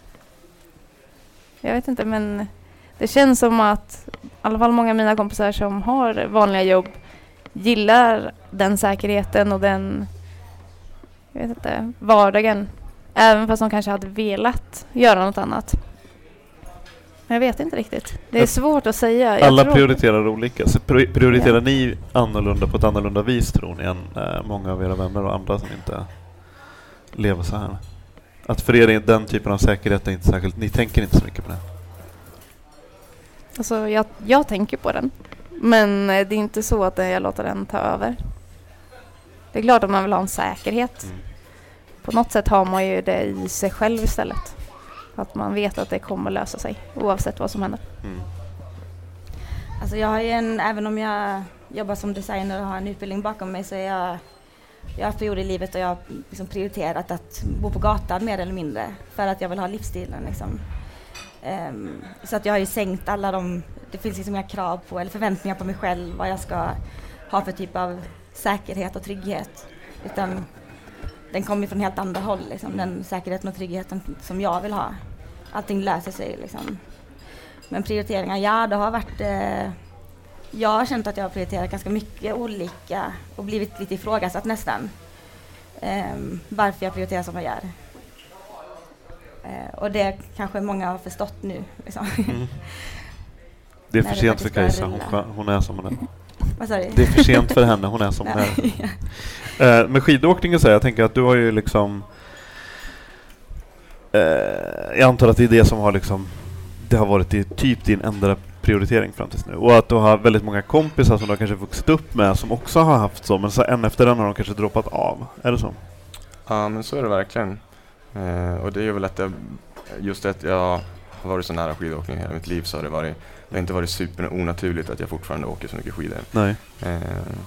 [SPEAKER 6] Jag vet inte, men det känns som att i alla fall många av mina kompisar som har vanliga jobb gillar den säkerheten och den, jag vet inte, vardagen. Även fast de kanske hade velat göra något annat. Men jag vet inte riktigt. Det är svårt att säga. Jag
[SPEAKER 4] Alla
[SPEAKER 6] tror...
[SPEAKER 4] prioriterar olika. Så prioriterar
[SPEAKER 6] ja.
[SPEAKER 4] ni annorlunda på ett annorlunda vis, tror ni, än äh, många av era vänner och andra som inte lever så här? Att för er är den typen av säkerhet är inte särskilt... Ni tänker inte så mycket på det?
[SPEAKER 6] Alltså jag, jag tänker på den. Men det är inte så att jag låter den ta över. Det är klart att man vill ha en säkerhet. Mm. På något sätt har man ju det i sig själv istället. Att man vet att det kommer lösa sig oavsett vad som händer. Mm.
[SPEAKER 7] Alltså jag har ju en, även om jag jobbar som designer och har en utbildning bakom mig, så är jag, jag har perioder i livet och jag har liksom prioriterat att bo på gatan mer eller mindre för att jag vill ha livsstilen liksom. Um, så att jag har ju sänkt alla de, det finns liksom inga krav på eller förväntningar på mig själv vad jag ska ha för typ av säkerhet och trygghet, utan den kommer från helt andra håll liksom, den säkerheten och tryggheten som jag vill ha. Allting löser sig liksom. Men prioriteringar, ja, det har varit eh, jag har känt att jag har prioriterat ganska mycket olika och blivit lite ifrågasatt nästan um, varför jag prioriterar som jag gör. Uh, och det kanske många har förstått nu liksom. Mm.
[SPEAKER 4] Det är för sent för Kajsa, hon, hon är som hon är.
[SPEAKER 7] Vad sa du?
[SPEAKER 4] Det är för sent för henne, hon är som hon är. Ja. Uh, med skidåkningen så här, jag tänker att du har ju liksom uh, jag antar att det är det som har liksom det har varit i typ din enda prioritering fram tills nu. Och att du har väldigt många kompisar som du har kanske vuxit upp med som också har haft så, men så en efter den har de kanske droppat av. Är det så?
[SPEAKER 5] Ja, men så är det verkligen. Uh, och det är ju väl att jag, just det att jag har varit så nära skidåkning hela mitt liv, så har det varit, det har inte varit super onaturligt att jag fortfarande åker så mycket skidor.
[SPEAKER 4] Nej.
[SPEAKER 5] Uh,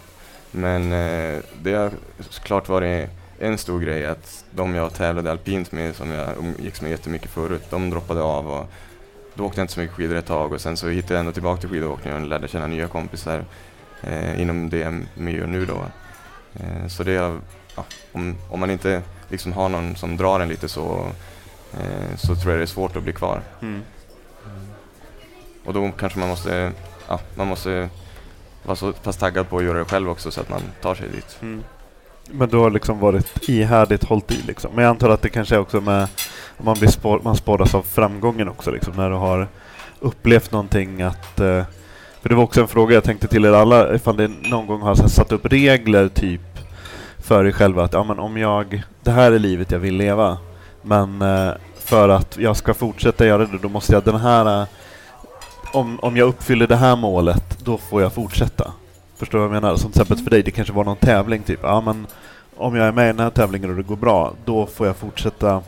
[SPEAKER 5] men uh, det har såklart varit en stor grej att de jag tävlade alpint med, som jag gick med jättemycket förut, de droppade av och då åkte jag inte så mycket skidor ett tag, och sen så hittade jag ändå tillbaka till skidåkningen och lärde känna nya kompisar uh, inom det jag gör nu då. Uh, så det är, ja, om, om man inte liksom har någon som drar en lite så eh, så tror jag det är svårt att bli kvar. Mm. Mm. Och då kanske man måste ja, man måste vara så pass taggad på att göra det själv också så att man tar sig dit.
[SPEAKER 4] Mm. Men du har liksom varit ihärdigt hållit i liksom. Men jag antar att det kanske är också med om man blir spår, man spåras av framgången också liksom, när du har upplevt någonting att eh, för det var också en fråga jag tänkte till er alla, ifall det någon gång har så här, satt upp regler typ för dig själva att ja, men om jag, det här är livet jag vill leva, men eh, för att jag ska fortsätta göra det, då måste jag den här eh, om, om jag uppfyller det här målet, då får jag fortsätta. Förstår du vad jag menar? Som till exempel för dig, det kanske var någon tävling typ, ja men om jag är med i den här tävlingen och det går bra, då får jag fortsätta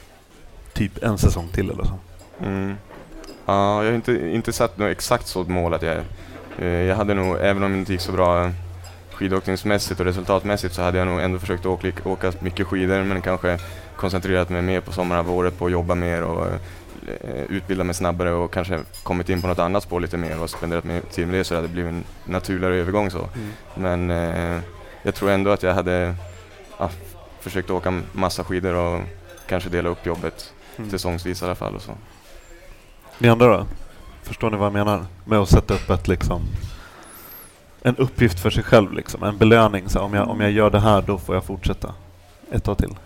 [SPEAKER 4] typ en säsong till eller så.
[SPEAKER 5] Mm. Ja, jag har inte, inte satt något exakt så mål att jag eh, jag hade nog, även om det inte gick så bra skidåkningsmässigt och resultatmässigt, så hade jag nog ändå försökt åka, åka mycket skidor, men kanske koncentrerat mig mer på sommarhalvåret på att jobba mer och eh, utbilda mig snabbare och kanske kommit in på något annat spår lite mer och spenderat mer tid med det, så det hade blivit en naturligare övergång så. Mm. Men eh, jag tror ändå att jag hade ja, försökt åka massa skidor och kanske dela upp jobbet mm. säsongsvis i alla fall och så.
[SPEAKER 4] Ni andra då? Förstår ni vad jag menar? Med att sätta upp ett liksom en uppgift för sig själv liksom, en belöning så om jag om jag gör det här, då får jag fortsätta ett tag till.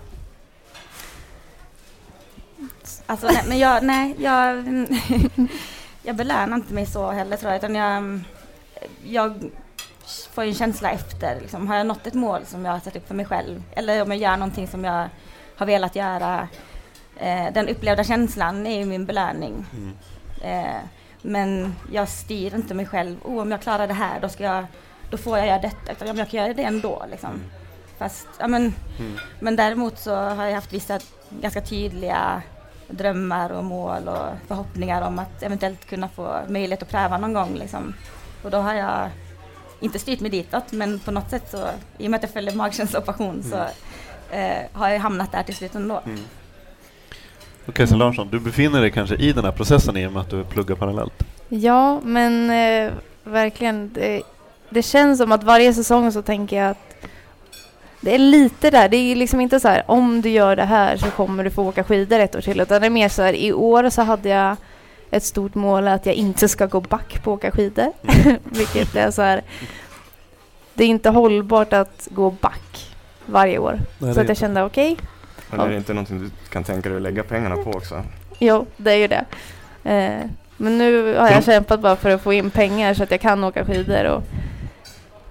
[SPEAKER 7] Alltså nej, men jag nej, jag jag belönar inte mig så heller tror jag, utan jag jag får en känsla efter liksom, har jag nått ett mål som jag har satt upp för mig själv, eller om jag gör någonting som jag har velat göra, eh, den upplevda känslan är ju min belöning. Mm. Eh, men jag styr inte mig själv. Oh, om jag klarar det här, då ska jag, då får jag göra detta. Utan jag kan göra det ändå liksom. Mm. Fast, ja, men, mm. men däremot så har jag haft vissa ganska tydliga drömmar och mål och förhoppningar om att eventuellt kunna få möjlighet att pröva någon gång liksom. Och då har jag inte styrt mig ditåt, men på något sätt så, i och med att jag följer magkänsla och passion, mm. så eh, har jag hamnat där till slut ändå. Mm.
[SPEAKER 4] Okej, så Larsson, du befinner dig kanske i den här processen i och med att du pluggar parallellt.
[SPEAKER 6] Ja, men eh, verkligen, det, det känns som att varje säsong så tänker jag att det är lite där, det är liksom inte så här, om du gör det här så kommer du få åka skidor ett år till, utan det är mer så här, i år så hade jag ett stort mål att jag inte ska gå back på åka skidor, mm. vilket är så här, det är inte hållbart att gå back varje år. Nej, så att jag kände okej. Okay,
[SPEAKER 5] men är det inte någonting du kan tänka dig att lägga pengarna på också?
[SPEAKER 6] Jo, det är ju det. Eh, men nu har jag kämpat bara för att få in pengar så att jag kan åka skidor. Och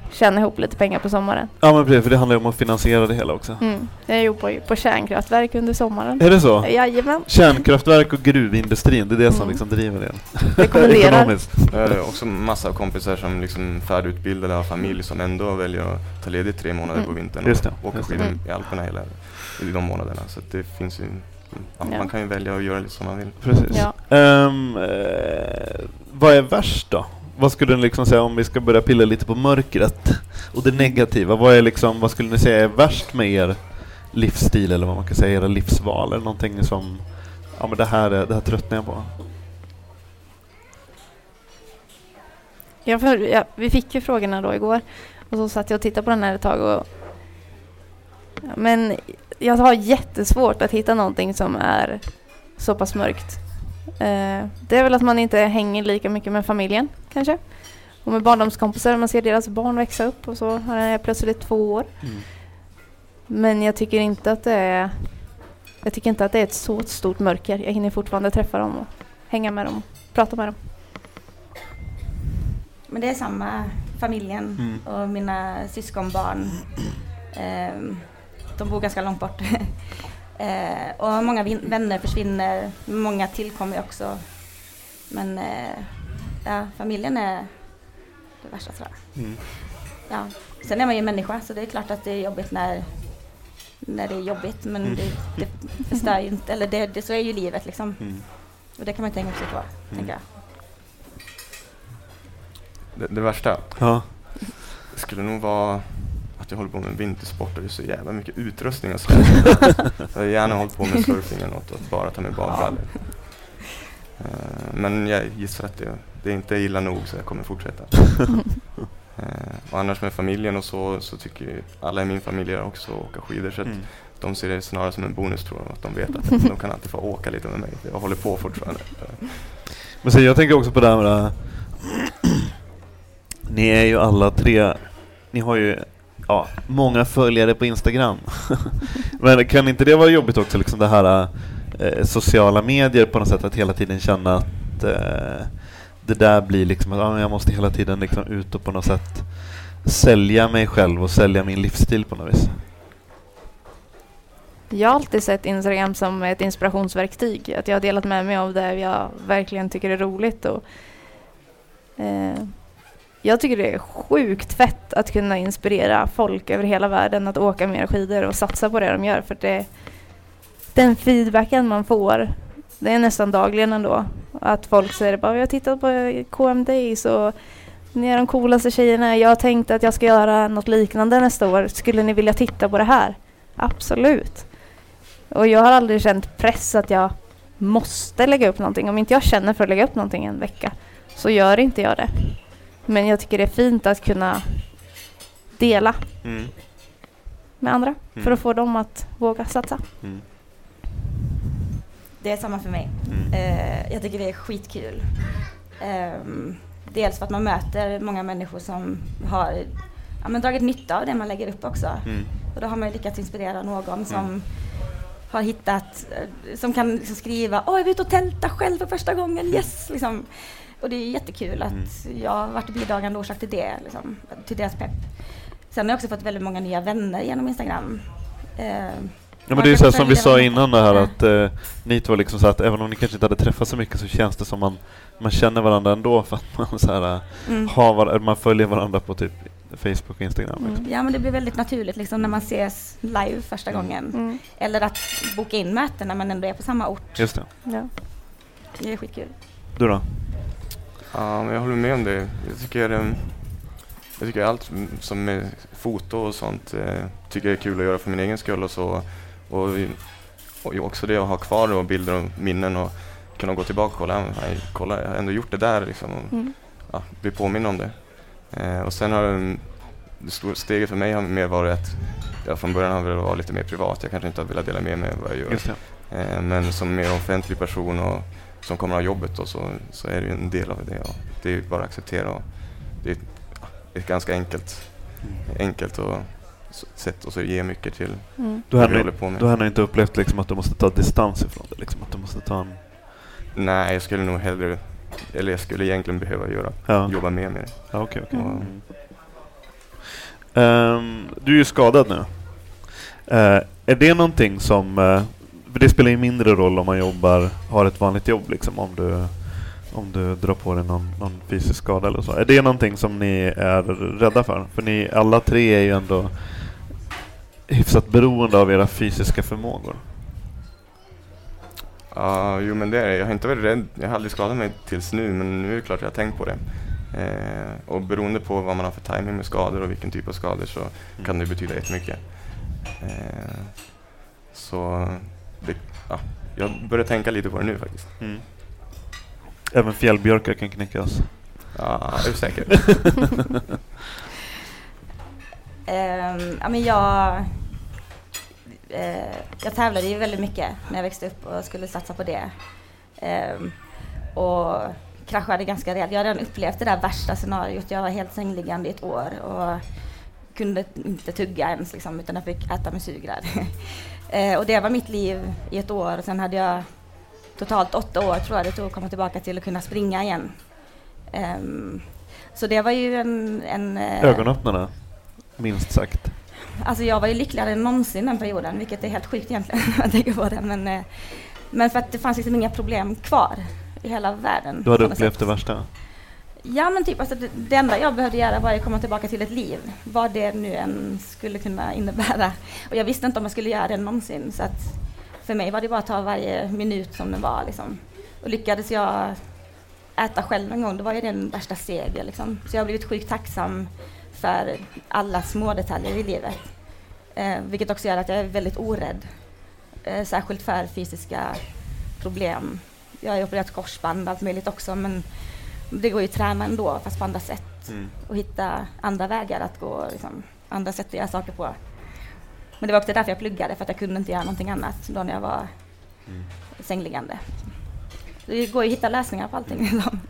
[SPEAKER 6] tjäna ihop lite pengar på sommaren.
[SPEAKER 4] Ja, men precis, för det handlar ju om att finansiera det hela också.
[SPEAKER 6] Mm. Jag jobbar ju på kärnkraftverk under sommaren.
[SPEAKER 4] Är det så?
[SPEAKER 6] Jajamän.
[SPEAKER 4] Kärnkraftverk och gruvindustrin, det är det som mm. liksom driver det.
[SPEAKER 6] Rekommenderar.
[SPEAKER 5] Det är också massa kompisar som liksom färdigutbildade har familj som ändå väljer att ta ledigt tre månader mm. på vintern och
[SPEAKER 4] det,
[SPEAKER 5] åka skidor mm. i Alperna hela i de månaderna. Så det finns ju, ja, ja. man kan ju välja att göra lite som man vill.
[SPEAKER 4] Precis. Ja. Um, eh, vad är värst då? Vad skulle ni liksom säga om vi ska börja pilla lite på mörkret och det negativa? Vad är liksom, vad skulle ni säga är värst med er livsstil eller vad man kan säga, era livsval eller någonting som ja men det här är, det här tröttnar jag på.
[SPEAKER 6] Ja, för, ja, vi fick ju frågorna då igår och så satt jag och tittade på den här ett tag och ja, men jag har jättesvårt att hitta någonting som är så pass mörkt. Uh, det är väl att man inte hänger lika mycket med familjen kanske. Och med barndomskompisar, man ser deras barn växa upp och så har jag plötsligt två år. Mm. Men jag tycker inte att det är jag tycker inte att det är ett så stort mörker. Jag hinner fortfarande träffa dem och hänga med dem och prata med dem.
[SPEAKER 7] Men det är samma familjen mm. och mina syskonbarn. Um, de bor ganska långt bort. Eh, och många vin- vänner försvinner, många tillkommer också. Men eh, ja, familjen är det värsta tror jag. Mm. Ja. Sen är man ju människa så det är klart att det är jobbigt när, när det är jobbigt. Men mm. det, det förstör ju inte, eller det, det, så är ju livet liksom. Mm. Och det kan man tänka sig på, mm. tänker jag.
[SPEAKER 5] Det, det värsta?
[SPEAKER 4] Ja.
[SPEAKER 5] Det skulle nog vara att jag håller på med vintersport och det är så jävla mycket utrustning och så. Jag har gärna hållit på med surfing eller något och bara ta med badbrallor. Uh, men jag gissar att det, det är inte illa nog så jag kommer fortsätta. uh, och annars med familjen och så, så tycker ju alla i min familj också åka skidor så att mm. de ser det snarare som en bonus tror jag, att de vet att de kan alltid få åka lite med mig. Jag håller på fortfarande.
[SPEAKER 4] Men så jag tänker också på det här med det. Ni är ju alla tre, ni har ju ja, många följare på Instagram. Men kan inte det vara jobbigt också liksom det här eh, sociala medier på något sätt att hela tiden känna att eh, det där blir liksom att ah, jag måste hela tiden liksom ut och på något sätt sälja mig själv och sälja min livsstil på något vis.
[SPEAKER 6] Jag har alltid sett Instagram som ett inspirationsverktyg. Att jag har delat med mig av det jag verkligen tycker är roligt och eh, jag tycker det är sjukt fett att kunna inspirera folk över hela världen att åka mer skidor och satsa på det de gör. För det, den feedbacken man får, det är nästan dagligen ändå. Att folk säger bara, jag har tittat på K M Days och ni är de coolaste tjejerna. Jag har tänkt att jag ska göra något liknande nästa år. Skulle ni vilja titta på det här? Absolut. Och jag har aldrig känt press att jag måste lägga upp någonting. Om inte jag känner för att lägga upp någonting en vecka så gör inte jag det. Men jag tycker det är fint att kunna dela mm. med andra mm. för att få dem att våga satsa. Mm.
[SPEAKER 7] Det är samma för mig. Mm. Uh, jag tycker det är skitkul. Um, dels för att man möter många människor som har ja, men dragit nytta av det man lägger upp också. Mm. Och då har man ju lyckats inspirera någon som mm. har hittat, som kan liksom skriva, åh jag vill ut och tälta själv för första gången, yes! Liksom. Och det är jättekul att mm. jag har varit bidragande orsak till det, liksom, till deras pepp. Sen har jag också fått väldigt många nya vänner genom Instagram. Eh,
[SPEAKER 4] ja, men det är ju så här, som vi sa innan det här ja. att eh, ni två liksom så att även om ni kanske inte hade träffat så mycket så känns det som man, man känner varandra ändå för att man, så här, mm. har var, man följer varandra på typ Facebook och Instagram. Liksom.
[SPEAKER 7] Mm. Ja, men det blir väldigt naturligt liksom, när man ses live första mm. gången. Mm. Eller att boka in möten när man ändå är på samma ort.
[SPEAKER 4] Just det.
[SPEAKER 7] Ja. Det är skitkul.
[SPEAKER 4] Du då?
[SPEAKER 5] Ja, men jag håller med om det. Jag tycker, jag tycker allt som är foto och sånt eh, tycker jag är kul att göra för min egen skull och så. Och, och också det att ha kvar och bilder och minnen och kunna gå tillbaka och kolla. Jag, kolla, jag har ändå gjort det där liksom, och mm. ja, bli påminn om det. Eh, och sen har det stora steget för mig har mer varit att jag från början har velat vara lite mer privat. Jag kanske inte har velat dela med mig vad jag gör. Eh, men som mer offentlig person och som kommer av jobbet och så, så är det ju en del av det och det är ju bara att acceptera och det är ett, ett ganska enkelt mm. enkelt och sätt och så ge mycket till mm.
[SPEAKER 4] du har på med. Du har inte upplevt liksom att du måste ta distans ifrån det liksom, att du måste ta en...
[SPEAKER 5] Nej, jag skulle nog hellre eller jag skulle egentligen behöva göra
[SPEAKER 4] ja.
[SPEAKER 5] jobba mer med det.
[SPEAKER 4] Ja, okej, okej.
[SPEAKER 5] Och,
[SPEAKER 4] mm. Um, du är ju skadad nu. Uh, är det någonting som... Uh, för det spelar ju mindre roll om man jobbar, har ett vanligt jobb liksom, om du, om du drar på dig någon, någon fysisk skada eller så. Är det någonting som ni är rädda för? För ni alla tre är ju ändå hyfsat beroende av era fysiska förmågor.
[SPEAKER 5] Ja, uh, jo men det är det. Jag har inte varit rädd. Jag har aldrig skadat mig tills nu, men nu är det klart jag har tänkt på det. Eh, och beroende på vad man har för timing med skador och vilken typ av skador så mm. kan det betyda jättemycket. Eh, så det, ja, jag börjar tänka lite på det nu faktiskt.
[SPEAKER 4] Mm. Även fjällbjörkar kan knäckas.
[SPEAKER 5] Ja, jag är säker.
[SPEAKER 7] um, ja, men jag, uh, jag tävlade ju väldigt mycket när jag växte upp och skulle satsa på det. Um, och kraschade ganska rejält. Jag hade redan upplevt det där värsta scenariot. Jag var helt sängliggande i ett år och kunde inte tugga ens liksom, utan jag fick äta med sugrör. eh, och det var mitt liv i ett år. Och sen hade jag totalt åtta år tror jag det tog att komma tillbaka till att kunna springa igen. Um, så det var ju en... en
[SPEAKER 4] ögonöppnarna, minst sagt.
[SPEAKER 7] Alltså jag var ju lyckligare än någonsin den perioden, vilket är helt sjukt egentligen när jag tänker på det. Men, eh, men för att det fanns liksom inga problem kvar i hela världen.
[SPEAKER 4] Du hade upplevt sätt. Det värsta?
[SPEAKER 7] Ja, men typ alltså det, det enda jag behövde göra var att komma tillbaka till ett liv. Vad det nu än skulle kunna innebära. Och jag visste inte om jag skulle göra det någonsin. Så att för mig var det bara att ta varje minut som den var. Liksom. Och lyckades jag äta själv en gång, det var ju den värsta seger. Liksom. Så jag har blivit sjukt tacksam för alla små detaljer i livet. Eh, vilket också gör att jag är väldigt orädd. Eh, särskilt för fysiska problem. Jag har opererat korsband och allt möjligt också, men det går ju att träna ändå, fast på andra sätt. Mm. Och hitta andra vägar att gå, liksom, andra sätt att göra saker på. Men det var också därför jag pluggade, för att jag kunde inte göra någonting annat då när jag var mm. sängliggande. Det går ju att hitta lösningar på allting. Liksom.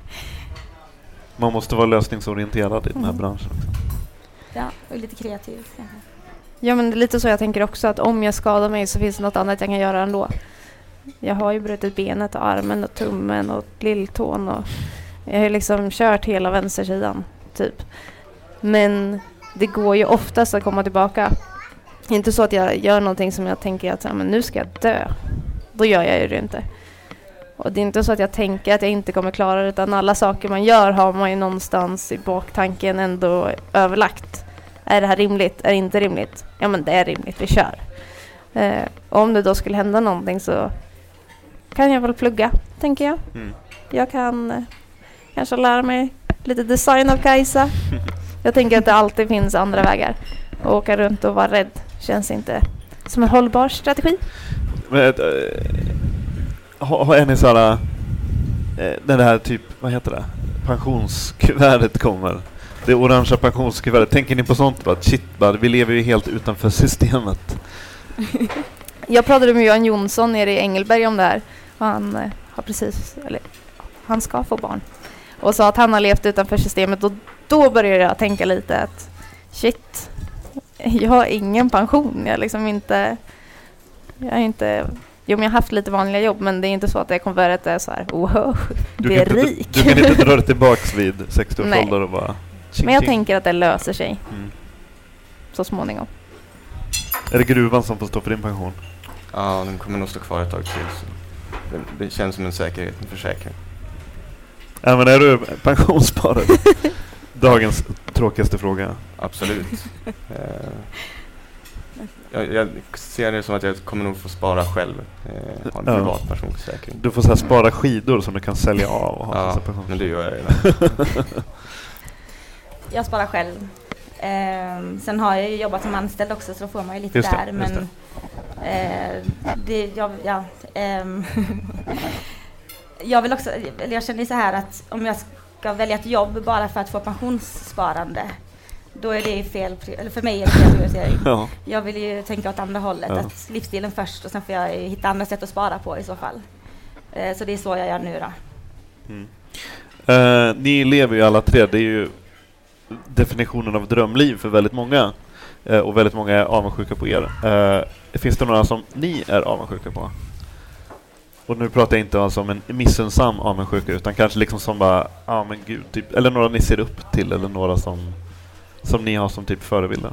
[SPEAKER 4] Man måste vara lösningsorienterad i den här
[SPEAKER 7] mm.
[SPEAKER 4] branschen.
[SPEAKER 7] Ja, och lite kreativ. Ja.
[SPEAKER 6] ja, men det är lite så jag tänker också, att om jag skadar mig så finns det något annat jag kan göra ändå. Jag har ju brutit benet och armen och tummen och lilltån och jag har liksom kört hela vänstersidan typ. Men det går ju oftast att komma tillbaka. Inte så att jag gör någonting som jag tänker att ja, men nu ska jag dö. Då gör jag ju det inte. Och det är inte så att jag tänker att jag inte kommer klara det, utan alla saker man gör har man ju någonstans i baktanken ändå överlagt. Är det här rimligt? Är det inte rimligt? Ja, men det är rimligt, vi kör. Eh, om det då skulle hända någonting så kan jag väl plugga, tänker jag. Mm. Jag kan eh, kanske lära mig lite design av Kajsa. Jag tänker att det alltid finns andra vägar. Och åka runt och vara rädd känns inte som en hållbar strategi.
[SPEAKER 4] Men, äh, har, har ni sådana, äh, den här typ, vad heter det? Pensionskuvertet kommer. Det orangea pensionskuvertet. Tänker ni på sånt? Bara, shit, bara, vi lever ju helt utanför systemet.
[SPEAKER 6] Jag pratade med Johan Jonsson nere i Engelberg om det här. Han eh, har precis, eller han ska få barn. Och sa att han har levt utanför systemet, och då började jag tänka lite att shit, jag har ingen pension. Jag liksom inte, jag är inte, jo men jag har haft lite vanliga jobb, men det är inte så att jag konverterat är så här, wow, det är rik.
[SPEAKER 4] Du kan inte dra dig tillbaks vid sextio års ålder och bara ching,
[SPEAKER 6] men jag
[SPEAKER 4] ching.
[SPEAKER 6] tänker att det löser sig
[SPEAKER 4] mm.
[SPEAKER 6] så småningom.
[SPEAKER 4] Är det gruvan som får stå för din pension?
[SPEAKER 5] Ja, den kommer nog stå kvar ett tag till. Det, det känns som en säkerhet, en försäkring.
[SPEAKER 4] Ja, men är du pensionssparare? Dagens tråkigaste fråga.
[SPEAKER 5] Absolut. eh, jag, jag ser det som att jag kommer nog få spara själv. Eh, ha en
[SPEAKER 4] ja.
[SPEAKER 5] privat pensionsförsäkring.
[SPEAKER 4] Du får så här spara skidor som du kan sälja av och ha.
[SPEAKER 5] Ja, men det gör jag redan.
[SPEAKER 7] Jag sparar själv. Eh, sen har jag ju jobbat som anställd också, så då får man ju lite
[SPEAKER 4] just det,
[SPEAKER 7] där. Men det. Eh, det, jag, ja, ehm, jag vill också, jag känner så här att om jag ska välja ett jobb bara för att få pensionssparande, då är det fel, eller för mig är det fel prioritering. Ja. Jag vill ju tänka åt andra hållet, ja. Att livsstilen först, och sen får jag hitta andra sätt att spara på i så fall. Eh, så det är så jag gör nu då.
[SPEAKER 4] Mm. Uh, ni lever ju alla tre, det är ju definitionen av drömliv för väldigt många, uh, och väldigt många är avundsjuka på er. Uh, finns det några som ni är avundsjuka på? Och nu pratar jag inte alltså om en missunnsam avundsjuka, utan kanske liksom som bara, ja ah, men gud, typ, eller några ni ser upp till, eller några som som ni har som typ förebilder?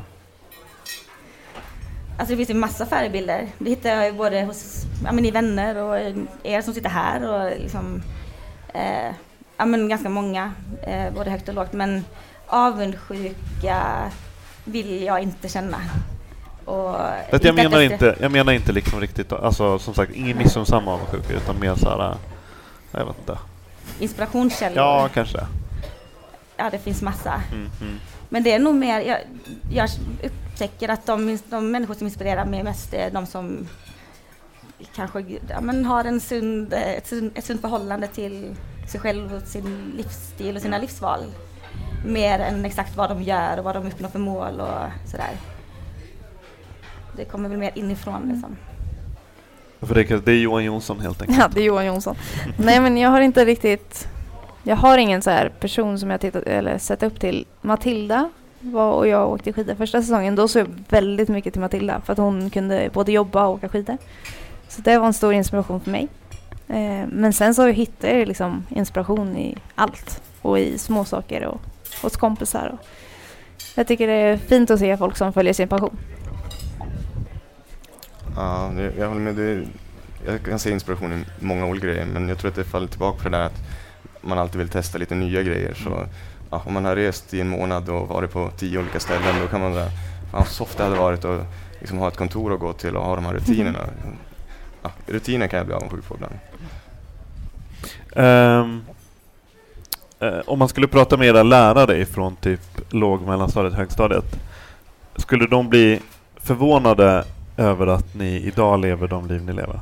[SPEAKER 7] Alltså det finns ju massa förebilder. Det hittar jag ju både hos ja, men i vänner och er som sitter här och liksom, eh, ja, men ganska många, eh, både högt och lågt. Men avundsjuka vill jag inte känna. Och
[SPEAKER 4] jag,
[SPEAKER 7] inte
[SPEAKER 4] menar
[SPEAKER 7] jag,
[SPEAKER 4] inte, jag menar inte liksom riktigt, alltså som sagt, ingen missunnsam avundsjuka utan mer så här, jag vet inte.
[SPEAKER 7] Inspirationskällor.
[SPEAKER 4] Ja, kanske.
[SPEAKER 7] Ja, det finns massa.
[SPEAKER 4] Mm, mm.
[SPEAKER 7] Men det är nog mer, jag, jag upptäcker att de, de människor som inspirerar mig mest är de som kanske ja, men har en sund, ett, sund, ett sunt förhållande till sig själv och sin livsstil och sina livsval. Mer än exakt vad de gör och vad de uppnår för mål och sådär. Det kommer väl mer inifrån liksom.
[SPEAKER 4] För det, det är Johan Jonsson helt enkelt.
[SPEAKER 6] Ja, det är Johan Jonsson. Nej, men jag har inte riktigt... Jag har ingen så här person som jag tittat eller sett upp till. Matilda var och jag åkte skidor första säsongen. Då såg jag väldigt mycket till Matilda för att hon kunde både jobba och åka skidor. Så det var en stor inspiration för mig. Eh, men sen så hittade jag liksom inspiration i allt. Och i små saker och hos kompisar. Och jag tycker det är fint att se folk som följer sin passion.
[SPEAKER 5] Ja, det, jag håller med. Det, jag kan se inspiration i många olika grejer, men jag tror att det faller tillbaka på det där att man alltid vill testa lite nya grejer. Så ja, om man har rest i en månad och varit på tio olika ställen, då kan man där, fan så ofta hade varit och liksom ha ett kontor att gå till och ha de här rutinerna. Ja, rutiner kan jag bli avundsjuk på ibland.
[SPEAKER 4] Um, uh, om man skulle prata med era lärare från typ låg, mellanstadiet, högstadiet, skulle de bli förvånade över att ni idag lever de liv ni lever?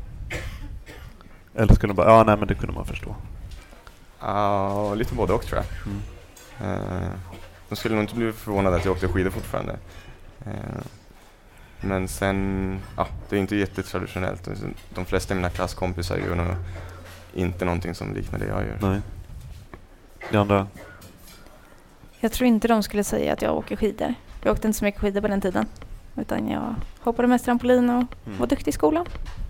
[SPEAKER 4] Eller skulle de bara, ja nej men det kunde man förstå.
[SPEAKER 5] Ja, uh, lite både och tror jag. Mm. Uh, de skulle nog inte bli förvånade att jag åkte skidor fortfarande. Uh, men sen, ja, uh, det är inte jättetraditionellt. De flesta av mina klasskompisar gör nog inte någonting som liknar det jag gör.
[SPEAKER 4] Nej. Det andra?
[SPEAKER 6] Jag tror inte de skulle säga att jag åker skidor. Jag åkte inte så mycket skidor på den tiden. Utan jag hoppade mest trampolin och mm. var duktig i skolan.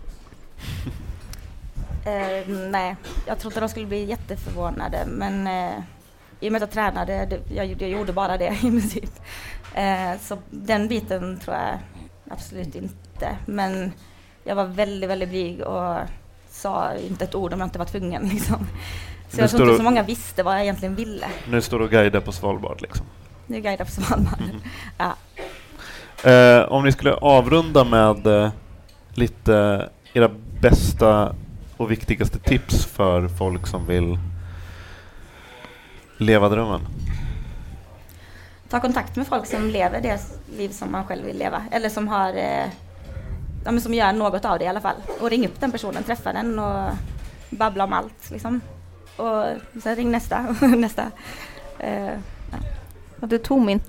[SPEAKER 7] Uh, nej, jag tror inte de skulle bli jätteförvånade. Men uh, i och med att jag tränade, det, jag, jag gjorde bara det i princip. Uh, så den biten tror jag absolut inte. Men jag var väldigt, väldigt blyg och sa inte ett ord om jag inte var tvungen. Liksom. Så nu jag tror inte så många visste vad jag egentligen ville.
[SPEAKER 4] Nu står du och guidar på Svalbard liksom.
[SPEAKER 7] Nu guidar på Svalbard, mm. ja.
[SPEAKER 4] Uh, om ni skulle avrunda med uh, lite era bästa och viktigaste tips för folk som vill leva drömmen.
[SPEAKER 7] Ta kontakt med folk som lever det liv som man själv vill leva. Eller som har eh, ja, men som gör något av det i alla fall. Och ring upp den personen, träffa den och babbla om allt liksom. Och sen ring nästa och nästa. Uh, ja.
[SPEAKER 6] Och du tog min.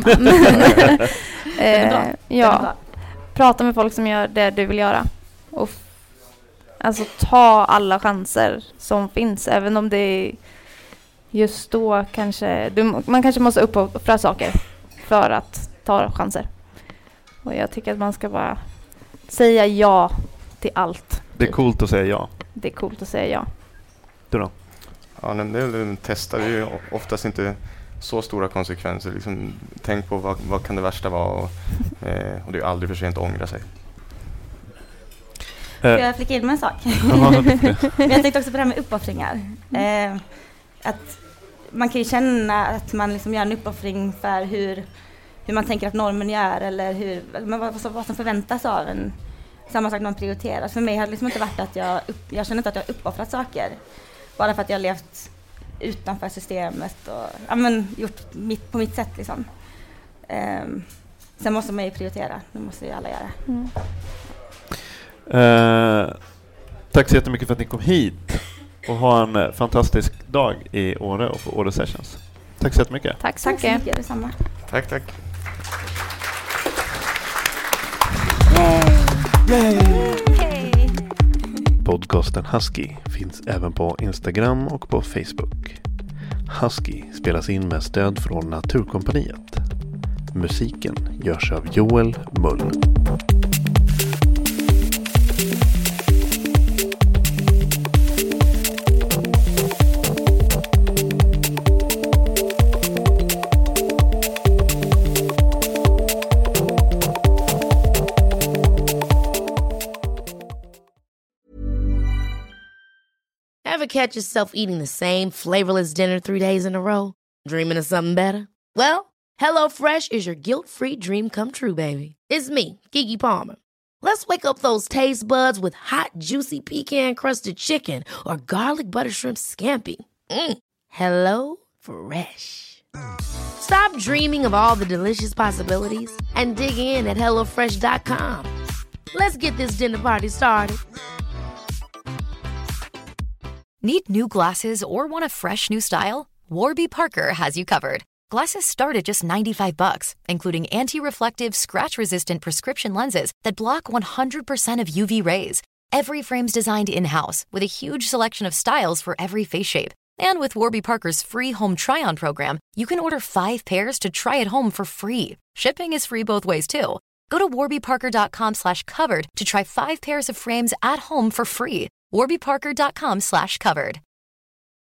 [SPEAKER 6] eh, ja. Prata med folk som gör det du vill göra. Och f- alltså ta alla chanser som finns. Även om det är just då kanske... Du, man kanske måste uppoffra saker för att ta chanser. Och jag tycker att man ska bara säga ja till allt.
[SPEAKER 4] Det är coolt att säga ja.
[SPEAKER 6] Det är coolt att säga ja.
[SPEAKER 4] Du då?
[SPEAKER 5] Ja, men det, det testar vi ju oftast inte så stora konsekvenser. Liksom, tänk på vad, vad kan det värsta vara och, eh, och det är aldrig för sent att ångra sig.
[SPEAKER 7] Ska jag flika in med en sak? Men jag tänkte också på det här med uppoffringar. Eh, att man kan ju känna att man liksom gör en uppoffring för hur, hur man tänker att normen gör eller hur, men vad, vad som förväntas av en. Samma sak när man prioriterar. För mig har det liksom inte varit att jag, upp, jag känner inte att jag har uppoffrat saker. Bara för att jag har levt utanför systemet och ja, men, gjort mitt, på mitt sätt. Liksom. Um, sen måste man ju prioritera. Det måste ju alla göra.
[SPEAKER 6] Mm.
[SPEAKER 4] Uh, tack så jättemycket för att ni kom hit. Och ha en fantastisk dag i Åre och på Åre Sessions. Tack så jättemycket.
[SPEAKER 6] Tack så
[SPEAKER 7] tack så mycket. Detsamma.
[SPEAKER 5] Tack, tack.
[SPEAKER 7] Yay. Yay.
[SPEAKER 4] Podcasten Husky finns även på Instagram och på Facebook. Husky spelas in med stöd från Naturkompaniet. Musiken görs av Joel Mull.
[SPEAKER 2] Ever catch yourself eating the same flavorless dinner three days in a row? Dreaming of something better? Well, HelloFresh is your guilt-free dream come true, baby. It's me, Keke Palmer. Let's wake up those taste buds with hot, juicy pecan-crusted chicken or garlic butter shrimp scampi. Mm. Hello Fresh. Stop dreaming of all the delicious possibilities and dig in at hello fresh dot com. Let's get this dinner party started.
[SPEAKER 9] Need new glasses or want a fresh new style? Warby Parker has you covered. Glasses start at just ninety-five bucks, including anti-reflective, scratch-resistant prescription lenses that block one hundred percent of U V rays. Every frame's designed in-house with a huge selection of styles for every face shape. And with Warby Parker's free home try-on program, you can order five pairs to try at home for free. Shipping is free both ways, too. Go to warby parker dot com slash covered to try five pairs of frames at home for free. warby parker dot com slash covered.